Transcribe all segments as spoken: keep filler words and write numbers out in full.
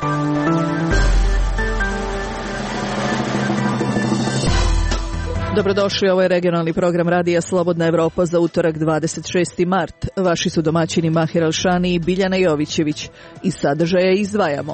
Dobrodošli, ovo je regionalni program Radija Slobodna Evropa za utorak dvadeset šesti mart. Vaši su domaćini Mahir Alšani i Biljana Jovićević. Iz sadržaja izdvajamo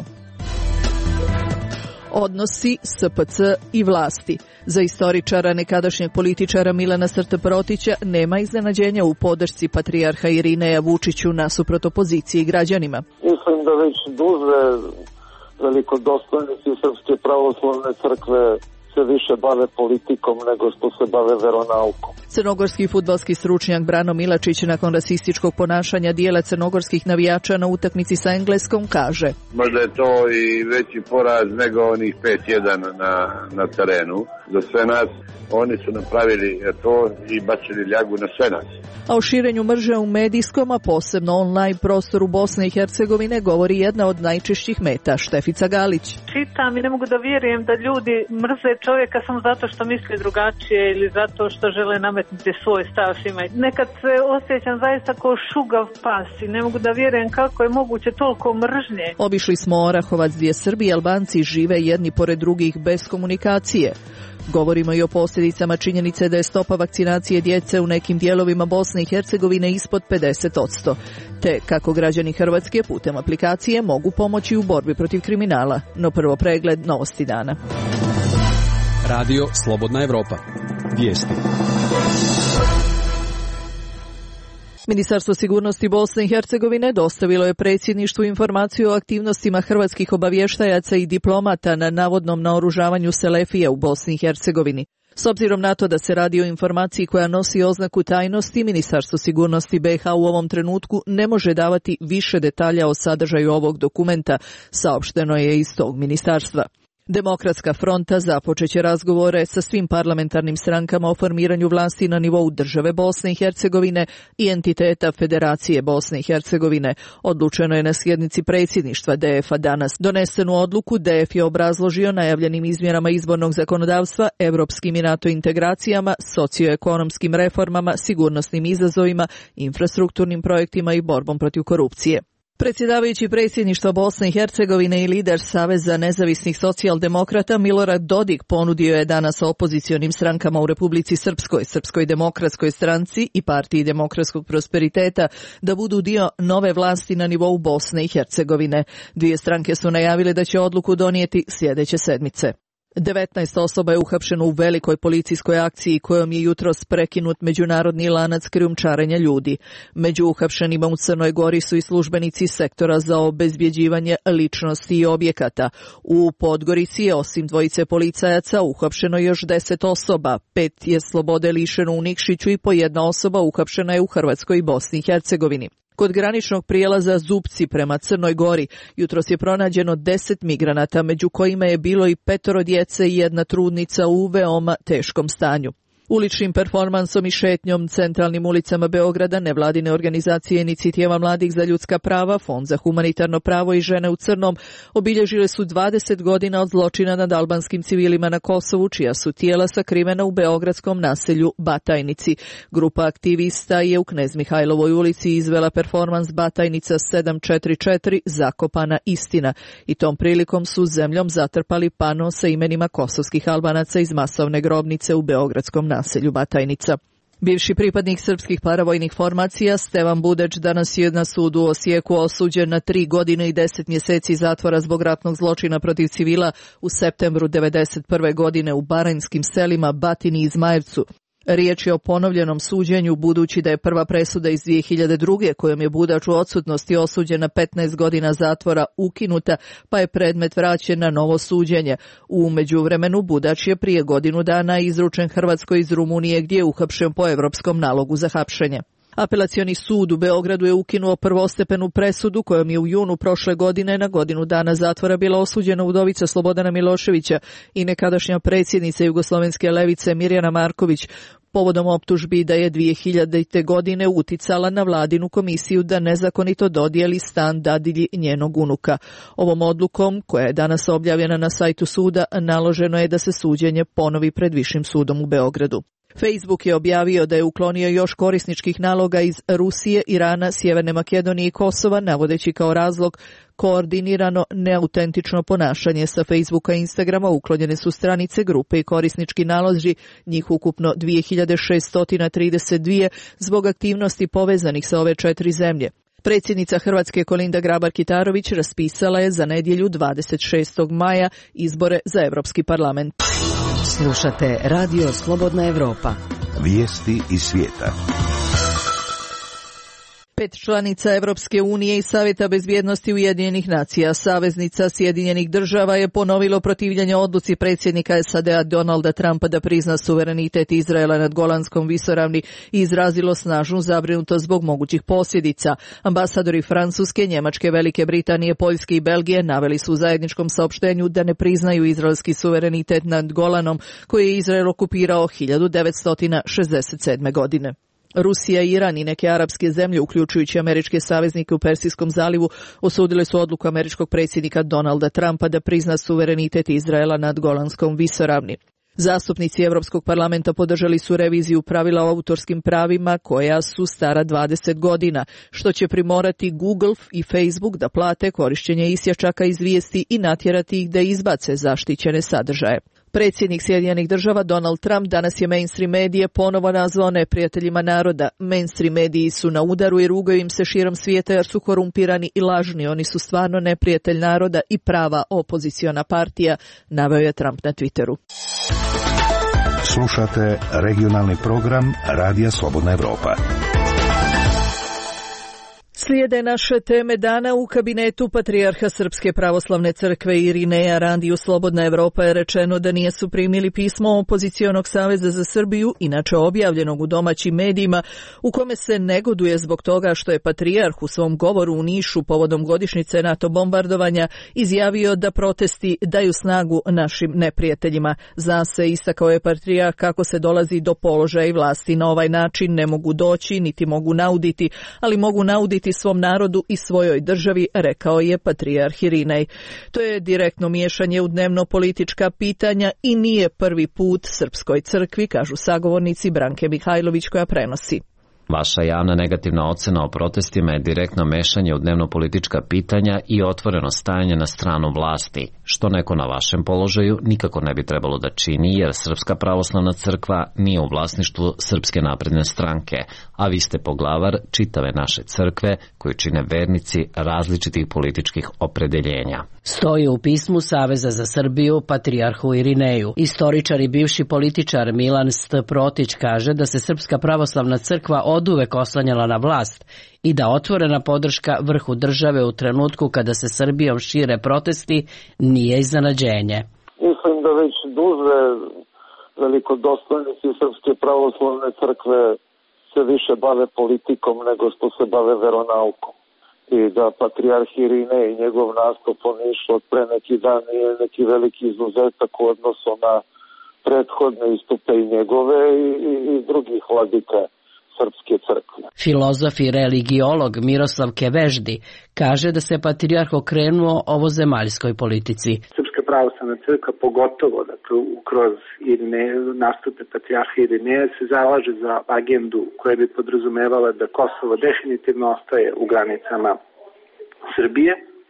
odnosi S P C i vlasti. Za istoričara, nekadašnjeg političara Milana Srta-Protića nema iznenađenja u podršci patrijarha Irineja Vučiću nasuprot opoziciji i građanima. Mislim da već duže velikodostojnici Srpske pravoslavne crkve se više bave politikom nego što se bave veronaukom. Crnogorski fudbalski stručnjak Brano Milačić nakon rasističkog ponašanja dijela crnogorskih navijača na utakmici sa Engleskom kaže: Možda je to i veći poraz nego onih pet jedan na, na terenu. Za sve nas oni su napravili to i bacili ljagu na sve nas. A o širenju mržnje u medijskom, a posebno online prostoru Bosne i Hercegovine govori jedna od najčešćih meta, Štefica Galić. Čitam i ne mogu da vjerujem da ljudi mrze čovjeka samo zato što misli drugačije ili zato što žele nametnuti svoj stav svima. Nekad se osjećam zaista kao šugav pas i ne mogu da vjerujem kako je moguće toliko mržnje. Obišli smo Orahovac gdje Srbi i Albanci žive jedni pored drugih bez komunikacije. Govorimo i o posljedicama činjenice da je stopa vakcinacije djece u nekim dijelovima Bosne i Hercegovine ispod pedeset posto, te kako građani Hrvatske putem aplikacije mogu pomoći u borbi protiv kriminala. No prvo pregled novosti dana. Radio Slobodna Evropa. Vijesti. Ministarstvo sigurnosti Bosne i Hercegovine dostavilo je predsjedništvu informaciju o aktivnostima hrvatskih obavještajaca i diplomata na navodnom naoružavanju Selefija u Bosni i Hercegovini. S obzirom na to da se radi o informaciji koja nosi oznaku tajnosti, Ministarstvo sigurnosti B iH u ovom trenutku ne može davati više detalja o sadržaju ovog dokumenta, saopšteno je iz tog ministarstva. Demokratska fronta započeće razgovore sa svim parlamentarnim strankama o formiranju vlasti na nivou države Bosne i Hercegovine i entiteta Federacije Bosne i Hercegovine. Odlučeno je na sjednici predsjedništva D F-a danas. Donesenu odluku D F je obrazložio najavljenim izmjenama izbornog zakonodavstva, evropskim i NATO integracijama, socioekonomskim reformama, sigurnosnim izazovima, infrastrukturnim projektima i borbom protiv korupcije. Predsjedavajući predsjedništva Bosne i Hercegovine i lider Saveza nezavisnih socijaldemokrata Milorad Dodik ponudio je danas opozicionim strankama u Republici Srpskoj, Srpskoj demokratskoj stranci i Partiji demokratskog prosperiteta da budu dio nove vlasti na nivou Bosne i Hercegovine. Dvije stranke su najavile da će odluku donijeti sljedeće sedmice. devetnaest osoba je uhapšeno u velikoj policijskoj akciji kojom je jutros prekinut međunarodni lanac krijumčarenja ljudi. Među uhapšenima u Crnoj Gori su i službenici sektora za obezbjeđivanje ličnosti i objekata. U Podgorici je osim dvojice policajaca uhapšeno još deset osoba, pet je slobode lišeno u Nikšiću i po jedna osoba uhapšena je u Hrvatskoj i Bosni i Hercegovini. Kod graničnog prijelaza Zupci prema Crnoj Gori jutros je pronađeno deset migranata, među kojima je bilo i petoro djece i jedna trudnica u veoma teškom stanju. Uličnim performansom i šetnjom centralnim ulicama Beograda nevladine organizacije Inicijativa mladih za ljudska prava, Fond za humanitarno pravo i žene u crnom obilježile su dvadeset godina od zločina nad albanskim civilima na Kosovu, čija su tijela sakrivena u beogradskom naselju Batajnici. Grupa aktivista je u Knez Mihajlovoj ulici izvela performans Batajnica sedam četiri četiri Zakopana istina i tom prilikom su zemljom zatrpali pano sa imenima kosovskih Albanaca iz masovne grobnice u beogradskom naselju Batajnica. Bivši pripadnik srpskih paravojnih formacija Stevan Budeć danas je na sudu u Osijeku osuđen na tri godine i deset mjeseci zatvora zbog ratnog zločina protiv civila u septembru devedeset prve godine u baranjskim selima Batini i Zmajevcu. Riječ je o ponovljenom suđenju budući da je prva presuda iz dvije hiljade druge kojom je Budač u odsutnosti osuđen na petnaest godina zatvora ukinuta, pa je predmet vraćen na novo suđenje. U međuvremenu Budač je prije godinu dana izručen Hrvatskoj iz Rumunije gdje je uhapšen po europskom nalogu za hapšenje. Apelacioni sud u Beogradu je ukinuo prvostepenu presudu kojom je u junu prošle godine na godinu dana zatvora bila osuđena udovica Slobodana Miloševića i nekadašnja predsjednica Jugoslovenske levice Mirjana Marković povodom optužbi da je dvije hiljadite. godine uticala na vladinu komisiju da nezakonito dodijeli stan dadilji njenog unuka. Ovom odlukom, koja je danas objavljena na sajtu suda, naloženo je da se suđenje ponovi pred Višim sudom u Beogradu. Facebook je objavio da je uklonio još korisničkih naloga iz Rusije, Irana, Sjeverne Makedonije i Kosova, navodeći kao razlog koordinirano neautentično ponašanje. Sa Facebooka i Instagrama uklonjene su stranice, grupe i korisnički nalozi, njih ukupno dvije hiljade šeststo trideset dva zbog aktivnosti povezanih sa ove četiri zemlje. Predsjednica Hrvatske Kolinda Grabar-Kitarović raspisala je za nedjelju dvadeset šestog maja izbore za Europski parlament. Slušate Radio Slobodna Evropa. Vijesti iz svijeta. Pet članica Europske unije i Savjeta bezbjednosti Ujedinjenih nacija, saveznica Sjedinjenih država, je ponovilo protivljenje odluci predsjednika S A D-a Donalda Trumpa da prizna suverenitet Izraela nad Golanskom visoravni i izrazilo snažnu zabrinutost zbog mogućih posljedica. Ambasadori Francuske, Njemačke, Velike Britanije, Poljske i Belgije naveli su u zajedničkom saopštenju da ne priznaju izraelski suverenitet nad Golanom, koji je Izrael okupirao hiljadu devetsto šezdeset sedme. godine. Rusija, Iran i neke arapske zemlje, uključujući američke saveznike u Persijskom zalivu, osudile su odluku američkog predsjednika Donalda Trumpa da prizna suverenitet Izraela nad Golanskom visoravni. Zastupnici Europskog parlamenta podržali su reviziju pravila o autorskim pravima koja su stara dvadeset godina, što će primorati Google i Facebook da plate korištenje isječaka iz vijesti i natjerati ih da izbace zaštićene sadržaje. Predsjednik Sjedinjenih država Donald Trump danas je mainstream medije ponovo nazvao neprijateljima naroda. Mainstream mediji su na udaru i rugaju im se širom svijeta jer su korumpirani i lažni. Oni su stvarno neprijatelj naroda i prava opoziciona partija, naveo je Trump na Twitteru. Slušate regionalni program Radija Slobodna Evropa. Slijede naše teme dana. U kabinetu patrijarha Srpske pravoslavne crkve Irineja Randiju Slobodna Evropa je rečeno da nisu primili pismo Opozicionog saveza za Srbiju, inače objavljenog u domaćim medijima, u kome se negoduje zbog toga što je patrijarh u svom govoru u Nišu povodom godišnjice NATO bombardovanja izjavio da protesti daju snagu našim neprijateljima. Zna se, istakao je patrijarh, kako se dolazi do položaja i vlasti na ovaj način, ne mogu doći niti mogu nauditi, ali mogu nauditi svom narodu i svojoj državi, rekao je patrijarh Irinej. To je direktno miješanje u dnevno politička pitanja i nije prvi put Srpskoj crkvi, kažu sagovornici Branke Mihajlović koja prenosi. Vaša javna negativna ocena o protestima je direktno mešanje u dnevno-politička pitanja i otvoreno stajanje na stranu vlasti, što neko na vašem položaju nikako ne bi trebalo da čini, jer Srpska pravoslavna crkva nije u vlasništvu Srpske napredne stranke, a vi ste poglavar čitave naše crkve koju čine vernici različitih političkih opredeljenja. Stoji u pismu Saveza za Srbiju patrijarhu Irineju. Istoričar i bivši političar Milan St. Protić kaže da se Srpska pravoslavna crkva oduvek oslanjala na vlast i da otvorena podrška vrhu države u trenutku kada se Srbijom šire protesti nije iznenađenje. Mislim da već duže velikodostojnici Srpske pravoslavne crkve se više bave politikom nego što se bave veronaukom. I da patrijarh Irinej i njegov nastup u Nišu od pre neki dan nije neki veliki izuzetak u odnosu na prethodne istupe i njegove i, i, i drugih vladika Srpske crkve. Filozof i religiolog Miroslav Keveždi kaže da se patrijarh okrenuo ovozemaljskoj politici. Srpska pravoslavna crkva, pogotovo da kroz Irine, nastupe patrijarha Irineja, se zalaže za agendu koja bi podrazumevala da Kosovo definitivno ostaje u granicama Srbije,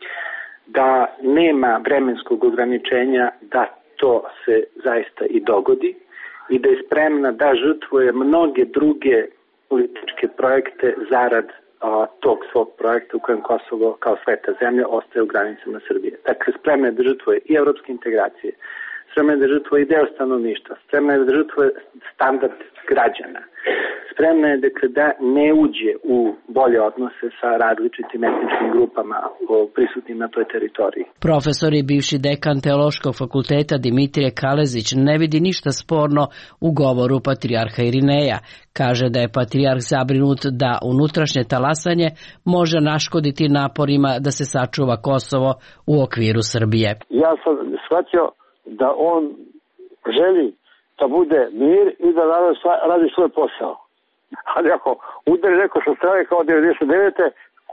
da nema vremenskog ograničenja da to se zaista i dogodi i da je spremna da žrtvuje mnoge druge političke projekte zarad a, tog svog projekta u kojem Kosovo kao sveta zemlja ostaje u granicama Srbije. Dakle, spremna je da žrtvuje i evropske integracije, spremna je da žrtvuje i deo stanovništva, spremna je da žrtvuje standard građana, spremna je dakle, da ne uđe u bolje odnose sa različitim etničkim grupama prisutnim na toj teritoriji. Profesor i bivši dekan Teološkog fakulteta Dimitrije Kalezić ne vidi ništa sporno u govoru patrijarha Irineja. Kaže da je patrijarh zabrinut da unutrašnje talasanje može naškoditi naporima da se sačuva Kosovo u okviru Srbije. Ja sam shvatio da on želi da bude mir i da radi svoj posao. Ali ako udari neko sa strane kao devedeset devete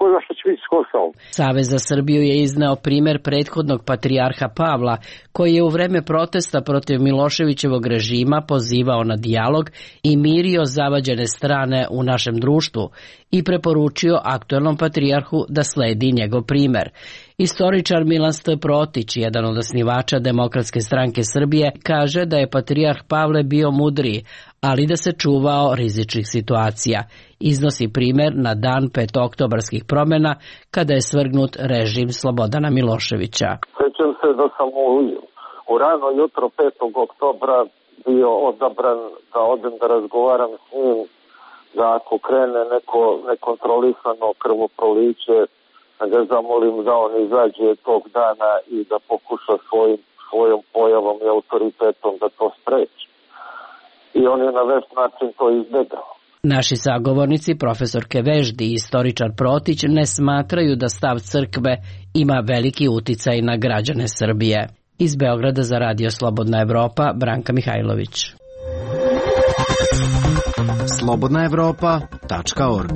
ko zna šta će biti s Kosovom. Savez za Srbiju je izneo primer prethodnog patrijarha Pavla, koji je u vreme protesta protiv Miloševićevog režima pozivao na dijalog i mirio zavađene strane u našem društvu i preporučio aktuelnom patrijarhu da sledi njegov primer. Istoričar Milan St. Protić, jedan od osnivača Demokratske stranke Srbije, kaže da je patrijarh Pavle bio mudriji, ali da se čuvao rizičnih situacija. Iznosi primer na dan petooktobarskih promjena, kada je svrgnut režim Slobodana Miloševića. Sjećam se da sam u, u rano jutro petog oktobra bio odabran da odem da razgovaram s njim, da ako krene neko nekontrolisano krvoproliće, da ga zamolim da on izađe tog dana i da pokuša svojim, svojom pojavom i autoritetom da to spreči. I on je na već način to izbjegao. Naši sagovornici, profesorke Veždi i istoričar Protić, ne smatraju da stav crkve ima veliki uticaj na građane Srbije. Iz Beograda za Radio Slobodna Evropa, Branka Mihajlović. slobodna evropa tačka org.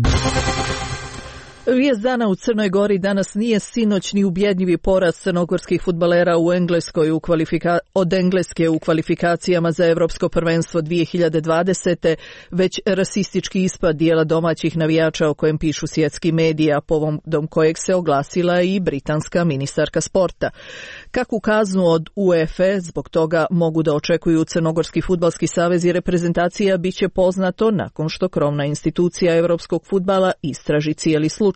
Vijest dana u Crnoj Gori danas nije sinoćni ubjedljivi poraz crnogorskih fudbalera u Engleskoj u kvalifika... od Engleske u kvalifikacijama za Evropsko prvenstvo dvije hiljade dvadesete, već rasistički ispad dijela domaćih navijača o kojem pišu svjetski mediji, a povodom kojeg se oglasila i britanska ministarka sporta. Kakvu kaznu od UEFA zbog toga mogu da očekuju Crnogorski fudbalski savez i reprezentacija biće poznato nakon što krovna institucija evropskog fudbala istraži cijeli slučaj.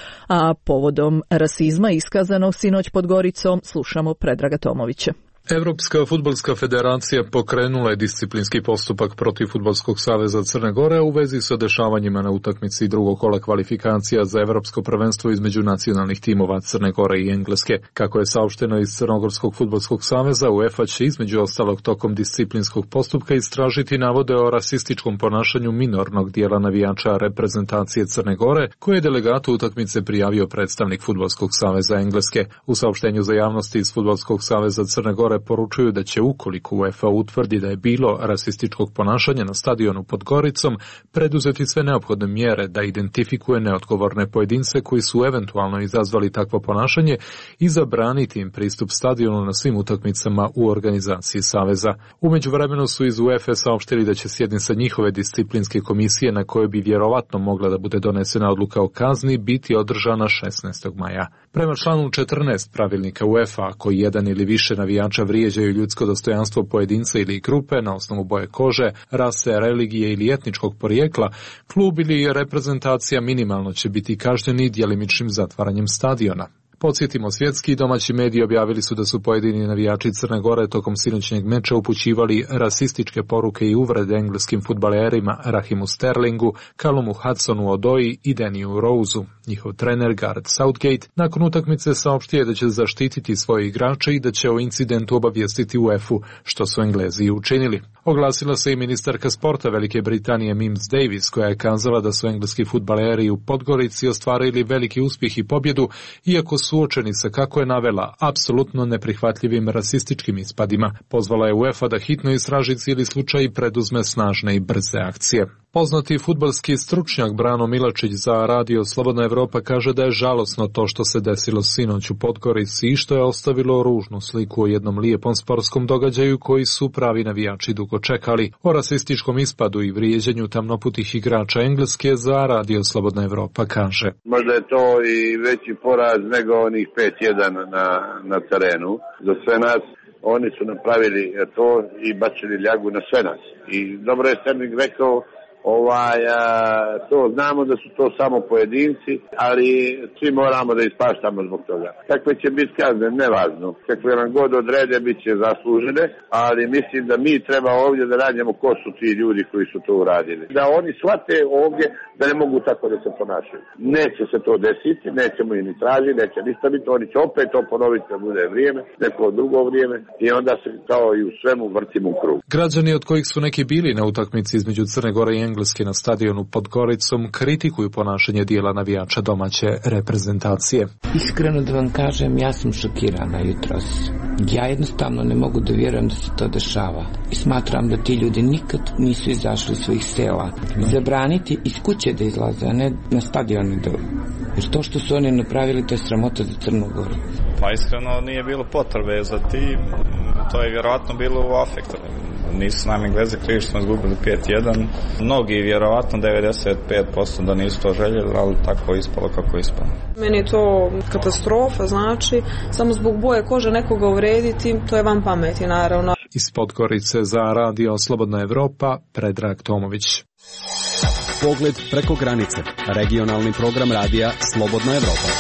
A povodom rasizma iskazanog sinoć pod Goricom slušamo Predraga Tomovića. Evropska fudbalska federacija pokrenula je disciplinski postupak protiv Fudbalskog saveza Crne Gore u vezi sa dešavanjima na utakmici drugog kola kvalifikacija za Evropsko prvenstvo između nacionalnih timova Crne Gore i Engleske. Kako je saopšteno iz Crnogorskog fudbalskog saveza, UEFA će između ostalog tokom disciplinskog postupka istražiti navode o rasističkom ponašanju minornog dijela navijača reprezentacije Crne Gore, koje je delegatu utakmice prijavio predstavnik Fudbalskog saveza Engleske. U saopštenju za javnosti iz Fudbalskog saveza Crne Gore poručuju da će, ukoliko UEFA utvrdi da je bilo rasističkog ponašanja na stadionu pod Goricom, preduzeti sve neophodne mjere da identifikuje neodgovorne pojedince koji su eventualno izazvali takvo ponašanje i zabraniti im pristup stadionu na svim utakmicama u organizaciji saveza. U međuvremenu su iz UEFA saopštili da će sjednica njihove disciplinske komisije, na kojoj bi vjerovatno mogla da bude donesena odluka o kazni, biti održana šesnaestog maja. Prema članu četrnaest pravilnika UEFA, ako jedan ili više navijača vrijeđaju ljudsko dostojanstvo pojedinca ili grupe na osnovu boje kože, rase, religije ili etničkog porijekla, klub ili reprezentacija minimalno će biti kažnjeni djelimičnim zatvaranjem stadiona. Podsjetimo, svjetski i domaći mediji objavili su da su pojedini navijači Crne Gore tokom sinoćnjeg meča upućivali rasističke poruke i uvrede engleskim fudbalerima Rahimu Sterlingu, Calumu Hudsonu-Odoi i Dannyju Roseu. Njihov trener Gareth Southgate nakon utakmice saopštio da će zaštititi svoje igrače i da će o incidentu obavijestiti UEFA, što su Englezi i učinili. Oglasila se i ministarka sporta Velike Britanije Mims Davis, koja je kazala da su engleski fudbaleri u Podgorici ostvarili veliki uspjeh i pobjedu, iako suočeni sa, kako je navela, apsolutno neprihvatljivim rasističkim ispadima. Pozvala je UEFA da hitno istraži cijeli slučaj i preduzme snažne i brze akcije. Poznati fudbalski stručnjak Brano Milačić za Radio Slobodna Evropa kaže da je žalosno to što se desilo sinoć u Podgorici i što je ostavilo ružnu sliku o jednom lijepom sportskom događaju koji su pravi navijači dugo čekali. O rasističkom ispadu i vrijeđanju tamnoputih igrača Engleske za Radio Slobodna Evropa kaže: Možda je to i veći poraz nego onih pet jedan na, na terenu. Za sve nas oni su napravili to i bačili ljagu na sve nas. I dobro je Sterling rekao, Ovaj, a, to znamo da su to samo pojedinci, ali svi moramo da ispaštamo zbog toga. Kakve će biti kazne, nevažno. Kakve nam god odrede, bit će zaslužene, ali mislim da mi treba ovdje da radimo ko su ti ljudi koji su to uradili. Da oni shvate ovdje da ne mogu tako da se ponašaju. Neće se to desiti, nećemo i ni tražiti, neće ništa biti, oni će opet to ponoviti da bude vrijeme, neko drugo vrijeme i onda se kao i u svemu vrtimo u krug. Građani, od kojih su neki bili na utakmici između Crne Gore i Engleske na stadionu pod Goricom kritikuju ponašanje dijela navijača domaće reprezentacije. Iskreno da vam kažem, ja sam šokirana jutros. Ja jednostavno ne mogu da vjerujem da se to dešava. I smatram da ti ljudi nikad nisu izašli iz svojih sela. Zabraniti iz kuće da izlaze, a ne na stadione da... Jer to što su oni napravili, to je sramota za Crnu Goru. Pa iskreno nije bilo potrebe za tim. To je vjerovatno bilo u afektu. Nisu nam Englezi krivi što smo izgubili pet jedan. Mnogi vjerovatno devedeset pet posto da nisu to željeli, ali tako je ispalo kako je ispalo. Meni je to katastrofa, znači samo zbog boje kože nekoga uvrediti, to je van pameti naravno. Iz Podgorice za Radio Slobodna Evropa, Predrag Tomović. Pogled preko granice. Regionalni program radija Slobodna Evropa.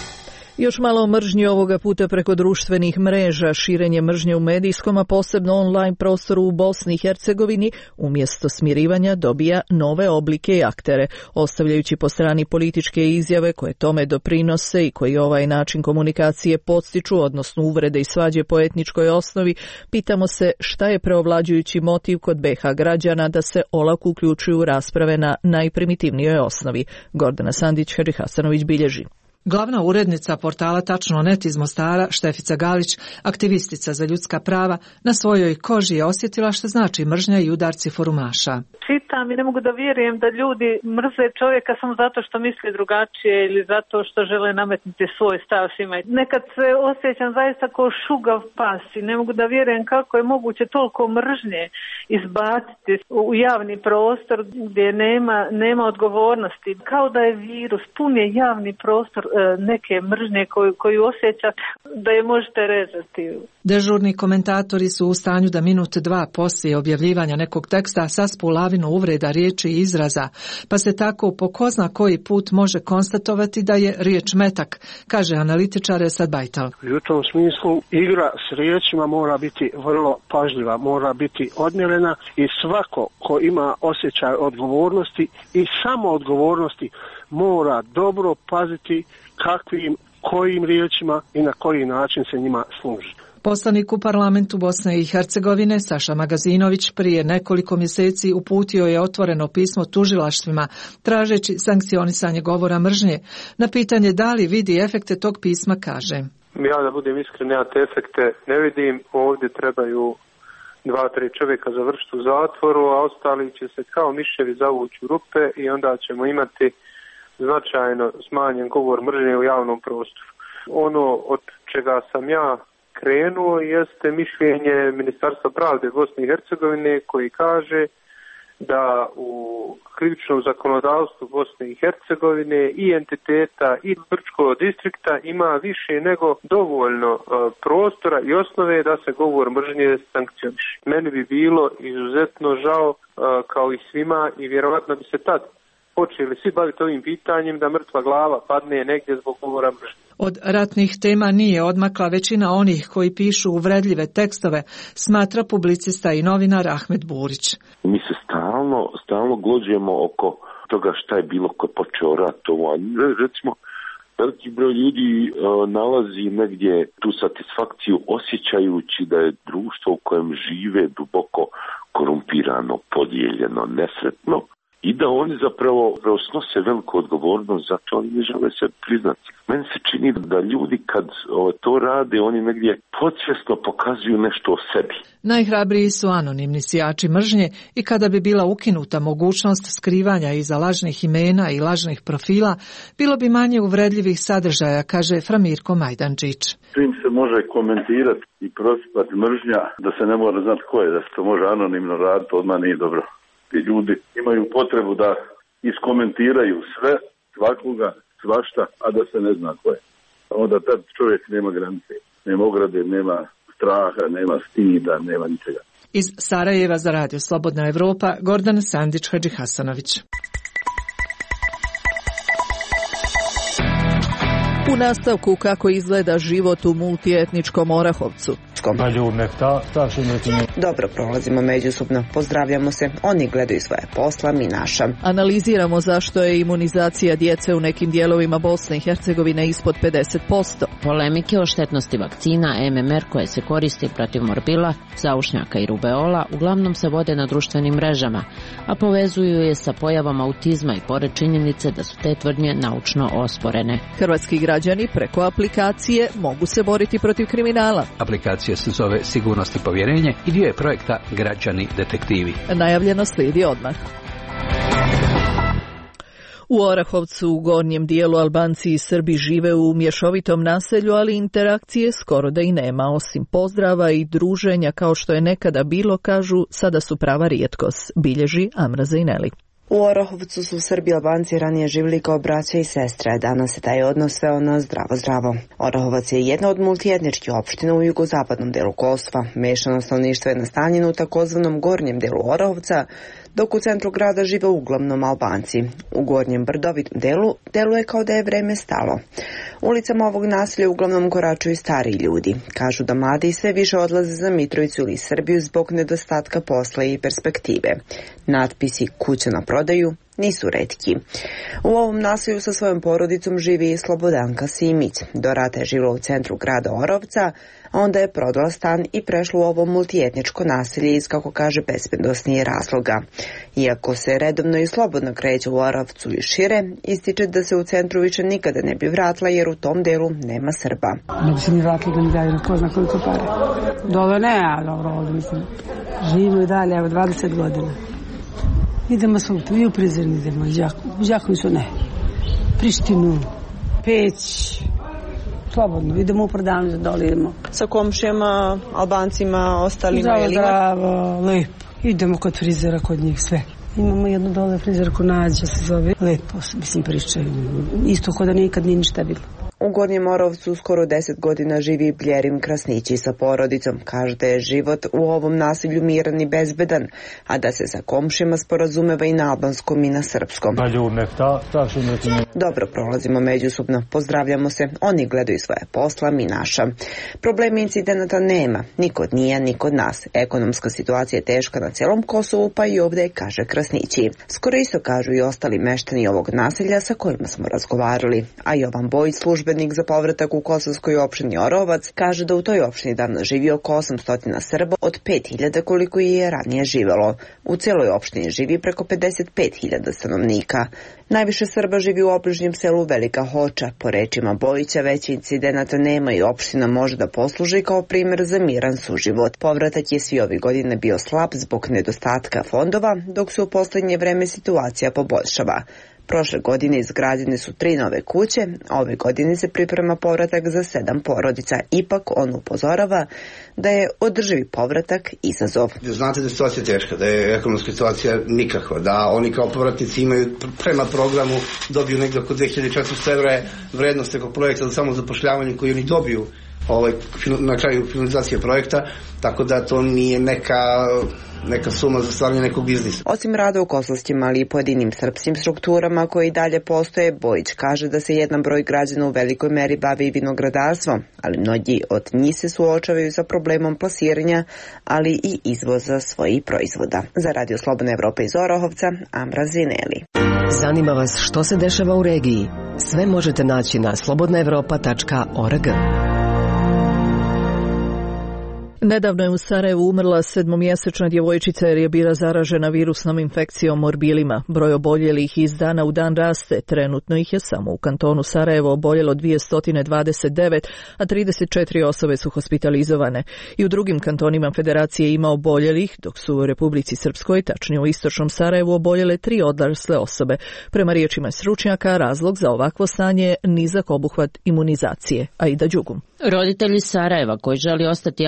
Još malo mržnje ovoga puta preko društvenih mreža, širenje mržnje u medijskom, a posebno online prostoru u Bosni i Hercegovini, umjesto smirivanja dobija nove oblike i aktere, ostavljajući po strani političke izjave koje tome doprinose i koji ovaj način komunikacije podstiču, odnosno uvrede i svađe po etničkoj osnovi. Pitamo se šta je preovlađujući motiv kod B iH građana da se olako uključuju u rasprave na najprimitivnijoj osnovi. Gordana Sandić-Hadži Hasanović bilježi. Glavna urednica portala Tačno punkt net iz Mostara, Štefica Galić, aktivistica za ljudska prava, na svojoj koži je osjetila što znači mržnja i udarci forumaša. Čitam i ne mogu da vjerujem da ljudi mrze čovjeka samo zato što misli drugačije ili zato što žele nametnuti svoj stav svima. Nekad se osjećam zaista kao šugav pas i ne mogu da vjerujem kako je moguće toliko mržnje izbaciti u javni prostor gdje nema, nema odgovornosti. Kao da je virus, pun je javni prostor neke mržnje koju, koju osjećate da je možete rezati. Dežurni komentatori su u stanju da minut dva poslije objavljivanja nekog teksta saspu lavinu uvreda, riječi i izraza, pa se tako po ko zna koji put može konstatovati da je riječ metak, kaže analitičar Esad Bajtal. U tom smislu igra s riječima mora biti vrlo pažljiva, mora biti odmjerena i svako ko ima osjećaj odgovornosti i samo odgovornosti mora dobro paziti kakvim, kojim riječima i na koji način se njima služi. Poslanik u parlamentu Bosne i Hercegovine Saša Magazinović prije nekoliko mjeseci uputio je otvoreno pismo tužilaštvima tražeći sankcionisanje govora mržnje. Na pitanje da li vidi efekte tog pisma kaže: Ja da budem iskren, ja te efekte ne vidim, ovdje trebaju dva, tri čovjeka završiti u zatvoru, a ostali će se kao miševi zavući u rupe i onda ćemo imati značajno smanjen govor mržnje u javnom prostoru. Ono od čega sam ja krenuo jeste mišljenje Ministarstva pravde Bosne i Hercegovine koji kaže da u krivičnom zakonodavstvu Bosne i Hercegovine i entiteta i Brčkog distrikta ima više nego dovoljno uh, prostora i osnove da se govor mržnje sankcioniše. Meni bi bilo izuzetno žao uh, kao i svima i vjerovatno bi se tad počeli svi baviti ovim pitanjem da mrtva glava padne negdje zbog govora mržnje. Od ratnih tema nije odmakla većina onih koji pišu uvredljive tekstove, smatra publicista i novinar Ahmed Burić. Mi se stalno, stalno glođujemo oko toga šta je bilo ko je počeo ratovanje. Recimo, veliki broj ljudi uh, nalazi negdje tu satisfakciju osjećajući da je društvo u kojem žive duboko korumpirano, podijeljeno, nesretno. I da oni zapravo snose veliku odgovornost za to, oni ne žele se priznati. Meni se čini da ljudi kad o, to rade, oni negdje podsvjesno pokazuju nešto o sebi. Najhrabriji su anonimni sijači mržnje i kada bi bila ukinuta mogućnost skrivanja iza lažnih imena i lažnih profila, bilo bi manje uvredljivih sadržaja, kaže Framirko Majdančić. Svim se može komentirati i prosipati mržnja, da se ne mora znati ko je, da se to može anonimno raditi, odmah nije dobro. Ti ljudi imaju potrebu da iskomentiraju sve, svakoga, svašta, a da se ne zna ko je. Onda tad čovjek nema granice, nema ograde, nema straha, nema stida, nema ničega. Iz Sarajeva za Radio Slobodna Evropa, Gordana Sandić-Hadži Hasanović. U nastavku kako izgleda život u multietničkom Orahovcu. Dobro prolazimo međusobno, pozdravljamo se, oni gledaju svoje posla, mi naša. Analiziramo zašto je imunizacija djece u nekim dijelovima Bosne i Hercegovine ispod pedeset posto. Polemike o štetnosti vakcina M M R koje se koristi protiv morbila, zaušnjaka i rubeola uglavnom se vode na društvenim mrežama, a povezuju je sa pojavom autizma i pored činjenice da su te tvrdnje naučno osporene. Hrvatski građani preko aplikacije mogu se boriti protiv kriminala. Aplikacija se zove Sigurnost i povjerenje i dio je projekta Građani detektivi. Najavljeno slijedi odmah. U Orahovcu u gornjem dijelu Albanci i Srbi žive u mješovitom naselju, ali interakcije skoro da i nema. Osim pozdrava i druženja kao što je nekada bilo, kažu, sada su prava rijetkost, bilježi Amra Zejneli. U Orahovcu su Srbi i Albanci ranije živjeli kao braća i sestre, danas se taj odnos sveo na zdravo zdravo. Orahovac je jedna od multietničkih opština u jugozapadnom delu Kosova. Mešano stanovništvo je nastanjeno u takozvanom gornjem delu Orahovca, dok u centru grada žive uglavnom Albanci. U gornjem brdovitom delu deluje kao da je vreme stalo. Ulicama ovog naselja uglavnom koračuju stariji ljudi. Kažu da mladi sve više odlaze za Mitrovicu ili Srbiju zbog nedostatka posla i perspektive. Natpisi kuća na prodaju nisu retki. U ovom naselju sa svojom porodicom živi i Slobodanka Simić. Do rata je živjela u centru grada Orovca, a onda je prodala stan i prešla u ovo multietničko naselje iz, kako kaže, bezbednosnijih razloga. Iako se redovno i slobodno kreće u Orovcu i šire, ističe da se u centru više nikada ne bi vratila jer u tom delu nema Srba. Ne bi se ni vratili da mi daju ko zna koliko pare. Dole ne, a dobro, ovdje mislim. Živimo i dalje, evo dvadeset godina. Idemo svog, i u Prizren idemo, u Đakovicu ne. Prištinu, Peć, slobodno, idemo u Prodavnicu, dole idemo. Sa komšijama, Albancima, ostalima? Zdravo, zdravo, lepo. Idemo kod frizera, kod njih sve. Imamo jednu dole frizerku Nađa se zove. Lepo, mislim, pričaju. Isto kod da nikad nije ništa bilo. U Gornjem Orovcu skoro deset godina živi Bljerim Krasnići sa porodicom. Kaže da je život u ovom naselju miran i bezbedan, a da se sa komšima sporazumeva i na albanskom i na srpskom. Dobro prolazimo međusobno, pozdravljamo se, oni gledaju svoje posla, mi naša. Problemi incidenata nema, ni kod nije, ni kod nas. Ekonomska situacija je teška na cijelom Kosovu, pa i ovdje, kaže Krasnići. Skoro isto kažu i ostali meštani ovog naselja sa kojima smo razgovarali. A Jovan Bojić, službenik za povratak u kosovskoj opštini Orovac, kaže da u toj opštini danas živi oko osamsto Srba od pet hiljada koliko je ranije živelo. U celoj opštini živi preko pedeset pet hiljada stanovnika. Najviše Srba živi u obližnjem selu Velika Hoča. Po rečima Bojića, veći incidenata nema i opština može da posluži kao primjer za miran suživot. Povratak je svi ovih godina bio slab zbog nedostatka fondova, dok se u posljednje vreme situacija poboljšava. Prošle godine izgrađene su tri nove kuće, a ove godine se priprema povratak za sedam porodica. Ipak on upozorava da je održivi povratak izazov. Znate da je situacija teška, da je ekonomska situacija nikakva, da oni kao povratnici imaju prema programu, dobiju negdje oko dve hiljade četiristo evra vrednost nekog projekta za samozapošljavanje koji oni dobiju ovaj, na kraju finalizacije projekta, tako da to nije neka... neka suma za stvaranje nekog biznisa. Osim rada u kosovskim, ali i pojedinim srpskim strukturama koje i dalje postoje, Bojić kaže da se jedan broj građana u velikoj meri bavi vinogradarstvom, ali mnogi od njih se suočavaju sa problemom plasiranja, ali i izvoza svojih proizvoda. Za Radio Slobodna Evropa iz Orahovca, Amra Zineli. Zanima vas što se dešava u regiji? Sve možete naći na slobodna evropa tačka org. Nedavno je u Sarajevu umrla sedmomjesečna djevojčica jer je bila zaražena virusnom infekcijom morbilima. Broj oboljelih iz dana u dan raste. Trenutno ih je samo u kantonu Sarajevo oboljelo dvjesto dvadeset devet, a trideset četiri osobe su hospitalizovane. I u drugim kantonima federacije ima oboljelih, dok su u Republici Srpskoj, tačnije u istočnom Sarajevu, oboljele tri odrasle osobe. Prema riječima stručnjaka, razlog za ovakvo stanje je nizak obuhvat imunizacije. Aida Đugum. Roditelji Sarajeva koji želi ostati anoniman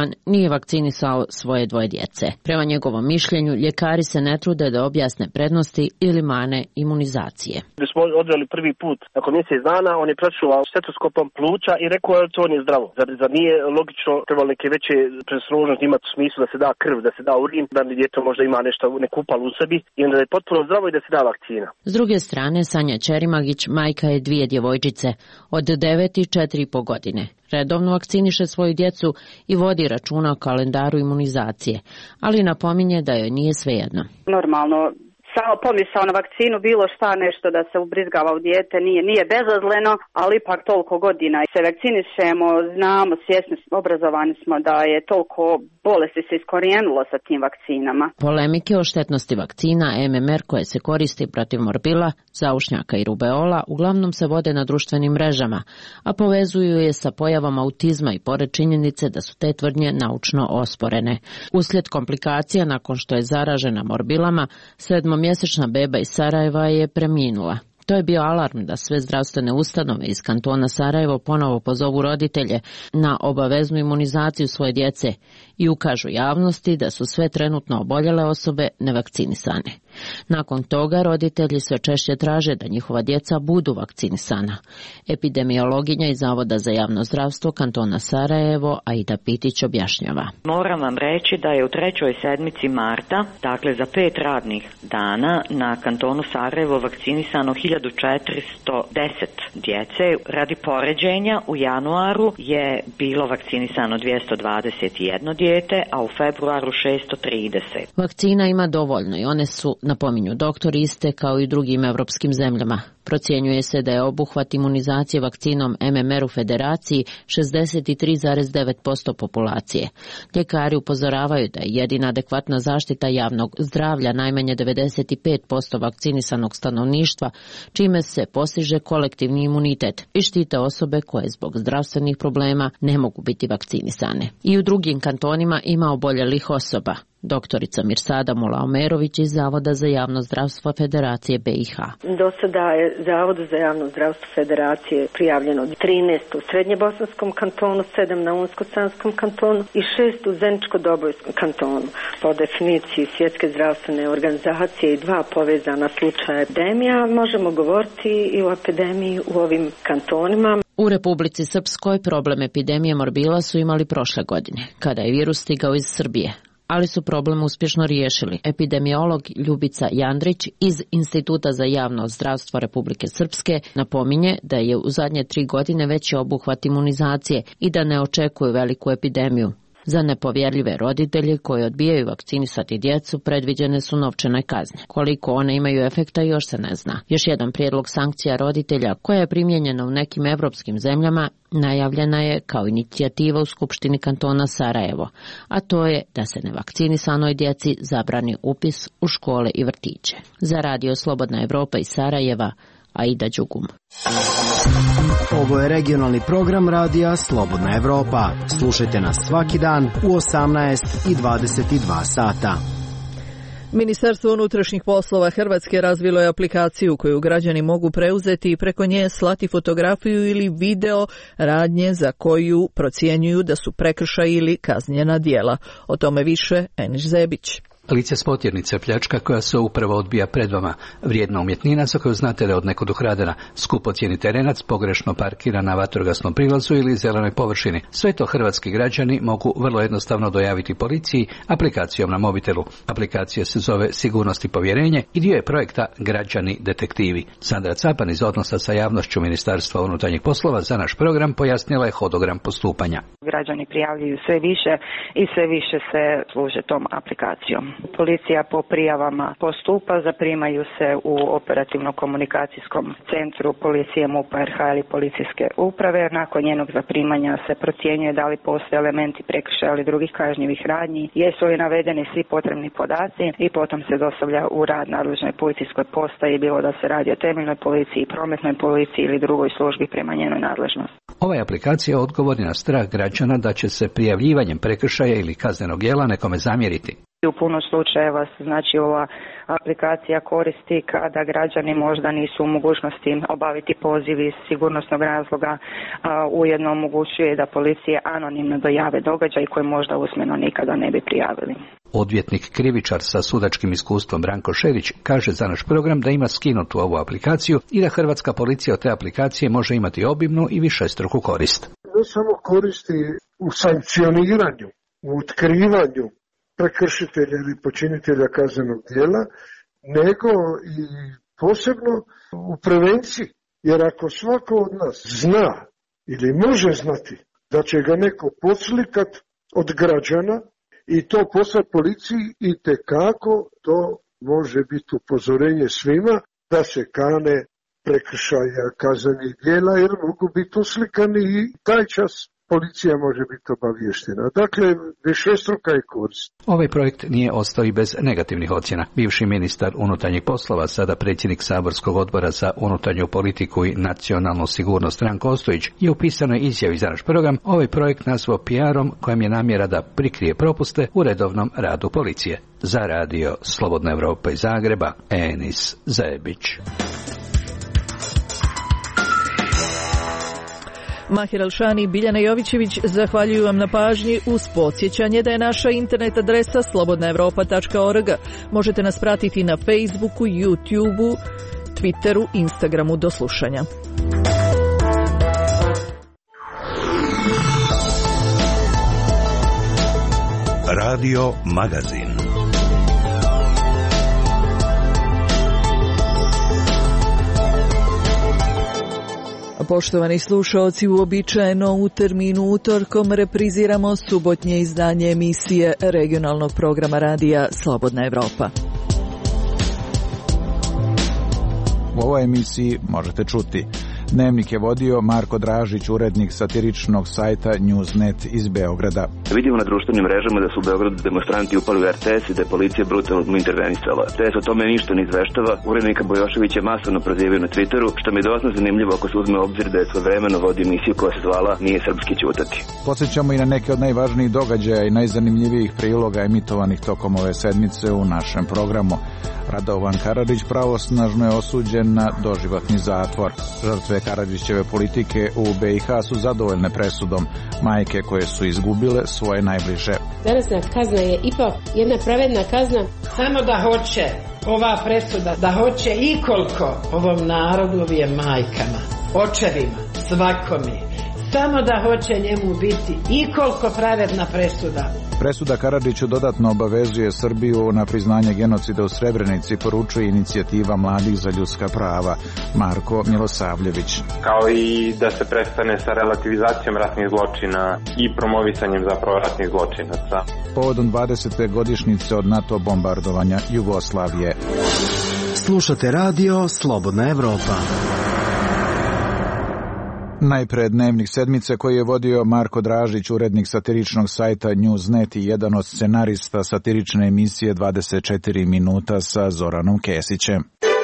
Čeriman nije vakcinisao svoje dvoje djece. Prema njegovom mišljenju, ljekari se ne trude da objasne prednosti ili mane imunizacije. Da smo odveli prvi put nakon mjesec dana, on je prečuvao stetoskopom pluća i rekao je to nije zdravo. Zar, zar nije logično trebalo neke veće predostrožnosti imati u smislu da se da krv, da se da urin, da li djeto možda ima nešto, neku upalu u sebi i onda je potpuno zdravo i da se da vakcina. S druge strane, Sanja Čerimagić, majka je dvije djevojčice od devet i četiri i po godine. Redovno vakciniše svoju djecu i vodi računa o kalendaru imunizacije, ali napominje da joj nije svejedno. Normalno, samo pomisao na vakcinu, bilo šta nešto da se ubrizgava u dijete, nije, nije bezazleno, ali ipak toliko godina se vakcinišemo, znamo, svjesni, obrazovani smo da je toliko bolesti se iskorijenilo sa tim vakcinama. Polemike o štetnosti vakcina M M R koje se koristi protiv morbila, zaušnjaka i rubeola uglavnom se vode na društvenim mrežama, a povezuju je sa pojavom autizma i pored činjenice da su te tvrdnje naučno osporene. Uslijed komplikacija nakon što je zaražena morbilama, sedmomjesečna beba iz Sarajeva je preminula. To je bio alarm da sve zdravstvene ustanove iz kantona Sarajevo ponovo pozovu roditelje na obaveznu imunizaciju svoje djece i ukažu javnosti da su sve trenutno oboljele osobe nevakcinisane. Nakon toga roditelji sve češće traže da njihova djeca budu vakcinisana. Epidemiologinja iz Zavoda za javno zdravstvo kantona Sarajevo, Aida Pitić, objašnjava. Moram vam reći da je u trećoj sedmici marta, dakle za pet radnih dana, na kantonu Sarajevo vakcinisano hiljadu četiristo deset djece. Radi poređenja, u januaru je bilo vakcinisano dvjesto dvadeset jedno dijete, a u februaru šesto trideset. Vakcina ima dovoljno i one su, napominju doktori, iste kao i drugim evropskim zemljama. Procjenjuje se da je obuhvat imunizacije vakcinom M M R u Federaciji šezdeset tri zarez devet posto populacije. Ljekari upozoravaju da je jedina adekvatna zaštita javnog zdravlja najmanje devedeset pet posto vakcinisanog stanovništva, čime se postiže kolektivni imunitet i štite osobe koje zbog zdravstvenih problema ne mogu biti vakcinisane. I u drugim kantonima ima oboljelih osoba. Doktorica Mirsada Mulaomerović iz Zavoda za javno zdravstvo Federacije B i H. Do sada je Zavodu za javno zdravstvo Federacije prijavljeno trinaest u Srednjebosanskom kantonu, sedam na Unsko-Sanskom kantonu i šest u Zeničko-Dobojskom kantonu. Po definiciji Svjetske zdravstvene organizacije i dva povezana slučaja epidemija možemo govoriti i o epidemiji u ovim kantonima. U Republici Srpskoj problem epidemije morbila su imali prošle godine, kada je virus stigao iz Srbije, ali su problem uspješno riješili. Epidemiolog Ljubica Jandrić iz Instituta za javno zdravstvo Republike Srpske napominje da je u zadnje tri godine veći obuhvat imunizacije i da ne očekuju veliku epidemiju. Za nepovjerljive roditelje koji odbijaju vakcinisati djecu predviđene su novčane kazne. Koliko one imaju efekta još se ne zna. Još jedan prijedlog sankcija roditelja koja je primijenjena u nekim evropskim zemljama najavljena je kao inicijativa u Skupštini kantona Sarajevo, a to je da se nevakcinisanoj djeci zabrani upis u škole i vrtiće. Za Radio Slobodna Evropa iz Sarajeva, Aida Đugum. Ovo je regionalni program Radija Slobodna Evropa. Slušajte nas svaki dan u osamnaest i dvadeset dva sata. Ministarstvo unutrašnjih poslova Hrvatske razvilo je aplikaciju koju građani mogu preuzeti i preko nje slati fotografiju ili video radnje za koju procjenjuju da su prekršaj ili kaznena djela. O tome više Eniš Zebić. Lice spotjernice, pljačka koja se upravo odbija pred vama, vrijedna umjetnina za koju znate da je od nekud ukradena, skupocjeni terenac, pogrešno parkiran na vatrogasnom prilazu ili zelenoj površini. Sve to hrvatski građani mogu vrlo jednostavno dojaviti policiji aplikacijom na mobitelu. Aplikacija se zove Sigurnost i povjerenje i dio je projekta Građani detektivi. Sandra Capan iz odnosa sa javnošću Ministarstva unutarnjih poslova za naš program pojasnila je hodogram postupanja. Građani prijavljuju sve više i sve više se služe tom aplikacijom. Policija po prijavama postupa, zaprimaju se u operativno-komunikacijskom centru policije M U P-a R H ili policijske uprave. Nakon njenog zaprimanja se procjenjuje da li postoje elementi prekršaja ili drugih kažnjivih radnji, jesu li navedeni svi potrebni podaci i potom se dostavlja u rad nadležnoj policijskoj postaji, bilo da se radi o temeljnoj policiji, prometnoj policiji ili drugoj službi prema njenoj nadležnosti. Ova je aplikacija odgovor na strah građana da će se prijavljivanjem prekršaja ili kaznenog djela nekome zamjeriti. U puno slučajeva se znači ova aplikacija koristi kada građani možda nisu u mogućnosti obaviti poziv iz sigurnosnog razloga, a ujedno omogućuje da policije anonimno dojave događaj koji možda usmeno nikada ne bi prijavili. Odvjetnik krivičar sa sudačkim iskustvom Branko Šerić kaže za naš program da ima skinutu ovu aplikaciju i da hrvatska policija od te aplikacije može imati obimnu i višestruku korist. Ne samo koristi u sankcioniranju, u otkrivanju prekršitelja ili počinitelja kaznenog djela, nego i posebno u prevenciji. Jer ako svako od nas zna ili može znati da će ga neko podslikat od građana i to poslati policiji, i tekako to može biti upozorenje svima da se kane prekršaja kaznenih djela, jer mogu biti uslikani i taj čas policija može biti obavještena. Dakle, višestruka je korist. Ovaj projekt nije ostao i bez negativnih ocjena. Bivši ministar unutarnjih poslova, sada predsjednik saborskog odbora za unutarnju politiku i nacionalnu sigurnost Ranko Ostojić, je u pisanoj izjavi za naš program ovaj projekt nazvao P R-om kojem je namjera da prikrije propuste u redovnom radu policije. Za radio Slobodna Evropa iz Zagreba, Enis Zebić. Mahir Alšani i Biljana Jovićević zahvaljuju vam na pažnji uz podsjećanje da je naša internet adresa slobodna evropa tačka org. Možete nas pratiti na Facebooku, YouTubeu, Twitteru, Instagramu. Do slušanja. Radio Magazin. Poštovani slušaoci, uobičajeno u terminu utorkom repriziramo subotnje izdanje emisije regionalnog programa radija Slobodna Evropa. U ovoj emisiji možete čuti: Dnevnik je vodio Marko Dražić, urednik satiričnog sajta Newsnet iz Beograda. Vidimo na društvenim mrežama da su u Beogradu demonstranti upali u R T S i da je policija brutalno intervenisala. R T S o tome ništa ne izveštava, urednika Bojoševića masovno prozivaju na Twitteru, što mi je dosta zanimljivo ako se uzme obzir da je svojevremeno vodio emisiju koja se zvala Nije srpski ćutati. Podsjećamo i na neke od najvažnijih događaja i najzanimljivijih priloga emitovanih tokom ove sedmice u našem programu. Radovan Karadžić pravosnažno je osuđen na doživotni zatvor. Žrtve Karadžićeve politike u B i H su zadovoljne presudom, majke koje su izgubile svoje najbliže. Današnja kazna je ipak jedna pravedna kazna. Samo da hoće ova presuda, da hoće i koliko ovom narodu, ovim majkama, očevima, svakome, samo da hoće njemu biti i koliko pravedna presuda. Presuda Karadžiću dodatno obavezuje Srbiju na priznanje genocida u Srebrenici, poručuje inicijativa Mladih za ljudska prava Marko Milosavljević. Kao i da se prestane sa relativizacijom ratnih zločina i promovisanjem zapravo ratnih zločinaca. Povodom dvadesete godišnjice od NATO bombardovanja Jugoslavije. Slušate radio Slobodna Evropa. Najpre dnevnik sedmice koji je vodio Marko Dražić, urednik satiričnog sajta Newsnet i jedan od scenarista satirične emisije dvadeset četiri minuta sa Zoranom Kesićem.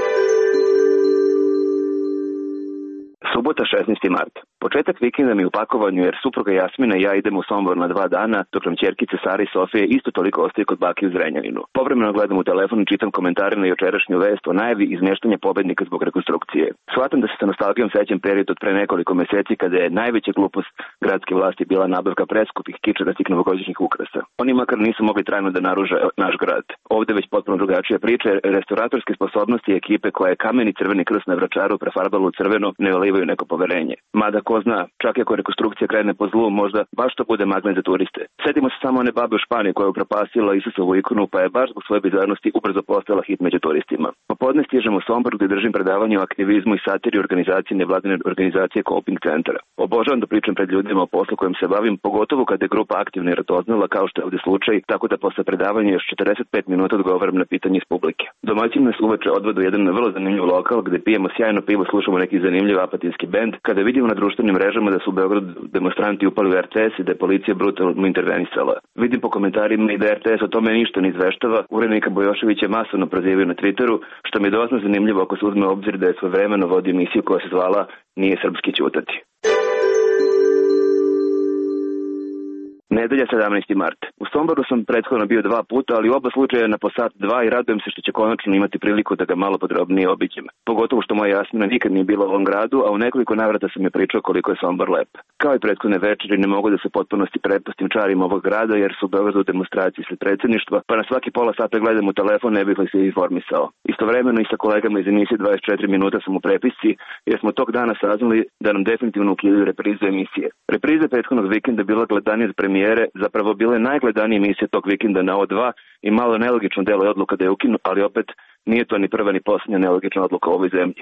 Subota šesnaesti mart. Početak vikenda mi u pakovanju jer supruga Jasmina i ja idemo u Sombor na dva dana, dok nam ćerkice Sara i Sofije isto toliko ostaju kod bake u Zrenjaninu. Povremeno gledam u telefon i čitam komentare na jučerašnju vest o najavi izmještanja pobednika zbog rekonstrukcije. Shvatam da se sa nostalgijom sećam period od pre nekoliko meseci kada je najveća glupost gradske vlasti bila nabavka preskupih kičarastih novogodišnjih ukrasa. Oni makar nisu mogli trajno da naruže naš grad. Ovde već potpuno drugačija priča, restauratorske sposobnosti ekipe koja je kameni crveni krst na Vračaru prefarbala u crveno ne olivaju neko poverenje. Mada ko zna, čak i ako rekonstrukcija krene po zlu, možda baš to bude magnet za turiste. Setimo se samo one babe u Španiji koja je upropastila Isusovu ikonu, pa je baš zbog svoje bizarnosti ubrzo postala hit među turistima. Popodne stižem u Sombor gde držim predavanje o aktivizmu i satiri organizacije nevladine organizacije Coping centra. Obožavam da pričam pred ljudima o poslu kojem se bavim, pogotovo kada je grupa aktivno i ratoznala, kao što je ovde slučaj, tako da posle predavanja još četrdeset pet minuta odgovaram na pitanje iz publike. Domaćin nas uveče odvedu jedan vrlo zanimljiv lokal gde pijemo sjajno pivo, slušamo neki zanimljiv apatinski bend, kada vidimo na društvenim mrežama da su u Beogradu demonstranti upali u R T S i da je policija brutalno intervenisala. Vidim po komentarima i da R T S o tome ništa ne izveštava, urednika Bojoševića masovno prozivaju na Twitteru, što mi je dosta zanimljivo ako se uzme obzir da je svojevremeno vodio emisiju koja se zvala Nije srpski ćutati. Nedelja sedamnaesti mart. U Somboru sam prethodno bio dva puta, ali oba slučaja na po sat dva i radujem se što će konačno imati priliku da ga malo podrobnije obiđem. Pogotovo što moja Jasmina nikad nije bila u ovom gradu, a u nekoliko navrata sam je pričao koliko je Sombor lep. Kao i prethodne večeri ne mogu da se potpunosti prepustim čarima ovog grada jer su u Beogradu demonstracije ispred predsjedništva, pa na svaki pola sata gledam u telefon ne bih li se informisao. Istovremeno i sa kolegama iz emisije dvadeset četiri minuta sam u prepisci jer smo tog dana saznali da nam definitivno ukidaju reprizu emisije. Repriza prethodnog vikenda bila gledanija od premijere, zapravo bile najgledanije emisije tog vikenda na O dva i malo nelogično delo je odluka da je ukinu, ali opet nije to ni prva ni posljednja nelogična odluka u ovoj zemlji.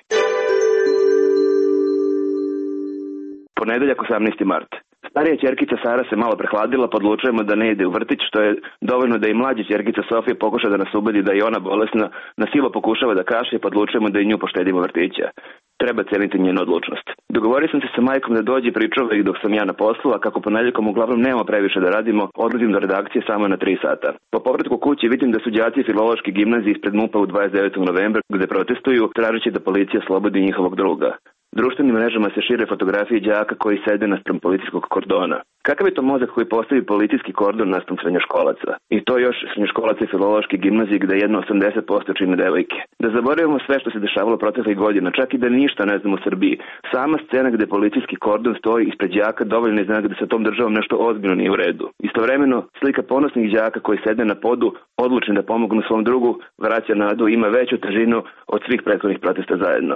Ponedeljak osamnaesti mart. Starija ćerkica Sara se malo prehladila, pa odlučujemo da ne ide u vrtić, što je dovoljno da i mlađa ćerkica Sofija pokuša da nas ubedi da je ona bolesna, na silu pokušava da kašlje, pa odlučujemo da i nju poštedimo vrtića. Treba ceniti njenu odlučnost. Dogovorio sam se sa majkom da dođe i pričava ih dok sam ja na poslu, a kako ponedeljkom uglavnom nemamo previše da radimo, odlazim do redakcije samo na tri sata. Po povratku kući vidim da su đaci Filološke gimnazije ispred MUP-a u dvadeset devetog novembra gde protestuju, tražeći da policija slobodi njihovog druga. Društvenim mrežama se šire fotografije đaka koji sede naspram policijskog kordona. Kakav je to mozak koji postavi policijski kordon naspram srednjoškolaca? I to još srednjoškolaca Filološke gimnazije gde jedno osamdeset posto čine devojke. Da zaboravimo sve što se dešavalo proteklih godina, čak i da ništa ne znam u Srbiji. Sama scena gde policijski kordon stoji ispred đaka dovoljno je znak da sa tom državom nešto ozbiljno nije u redu. Istovremeno, slika ponosnih đaka koji sede na podu, odlučni da pomognu svom drugu, vraća nadu, ima veću težinu od svih prethodnih protesta zajedno.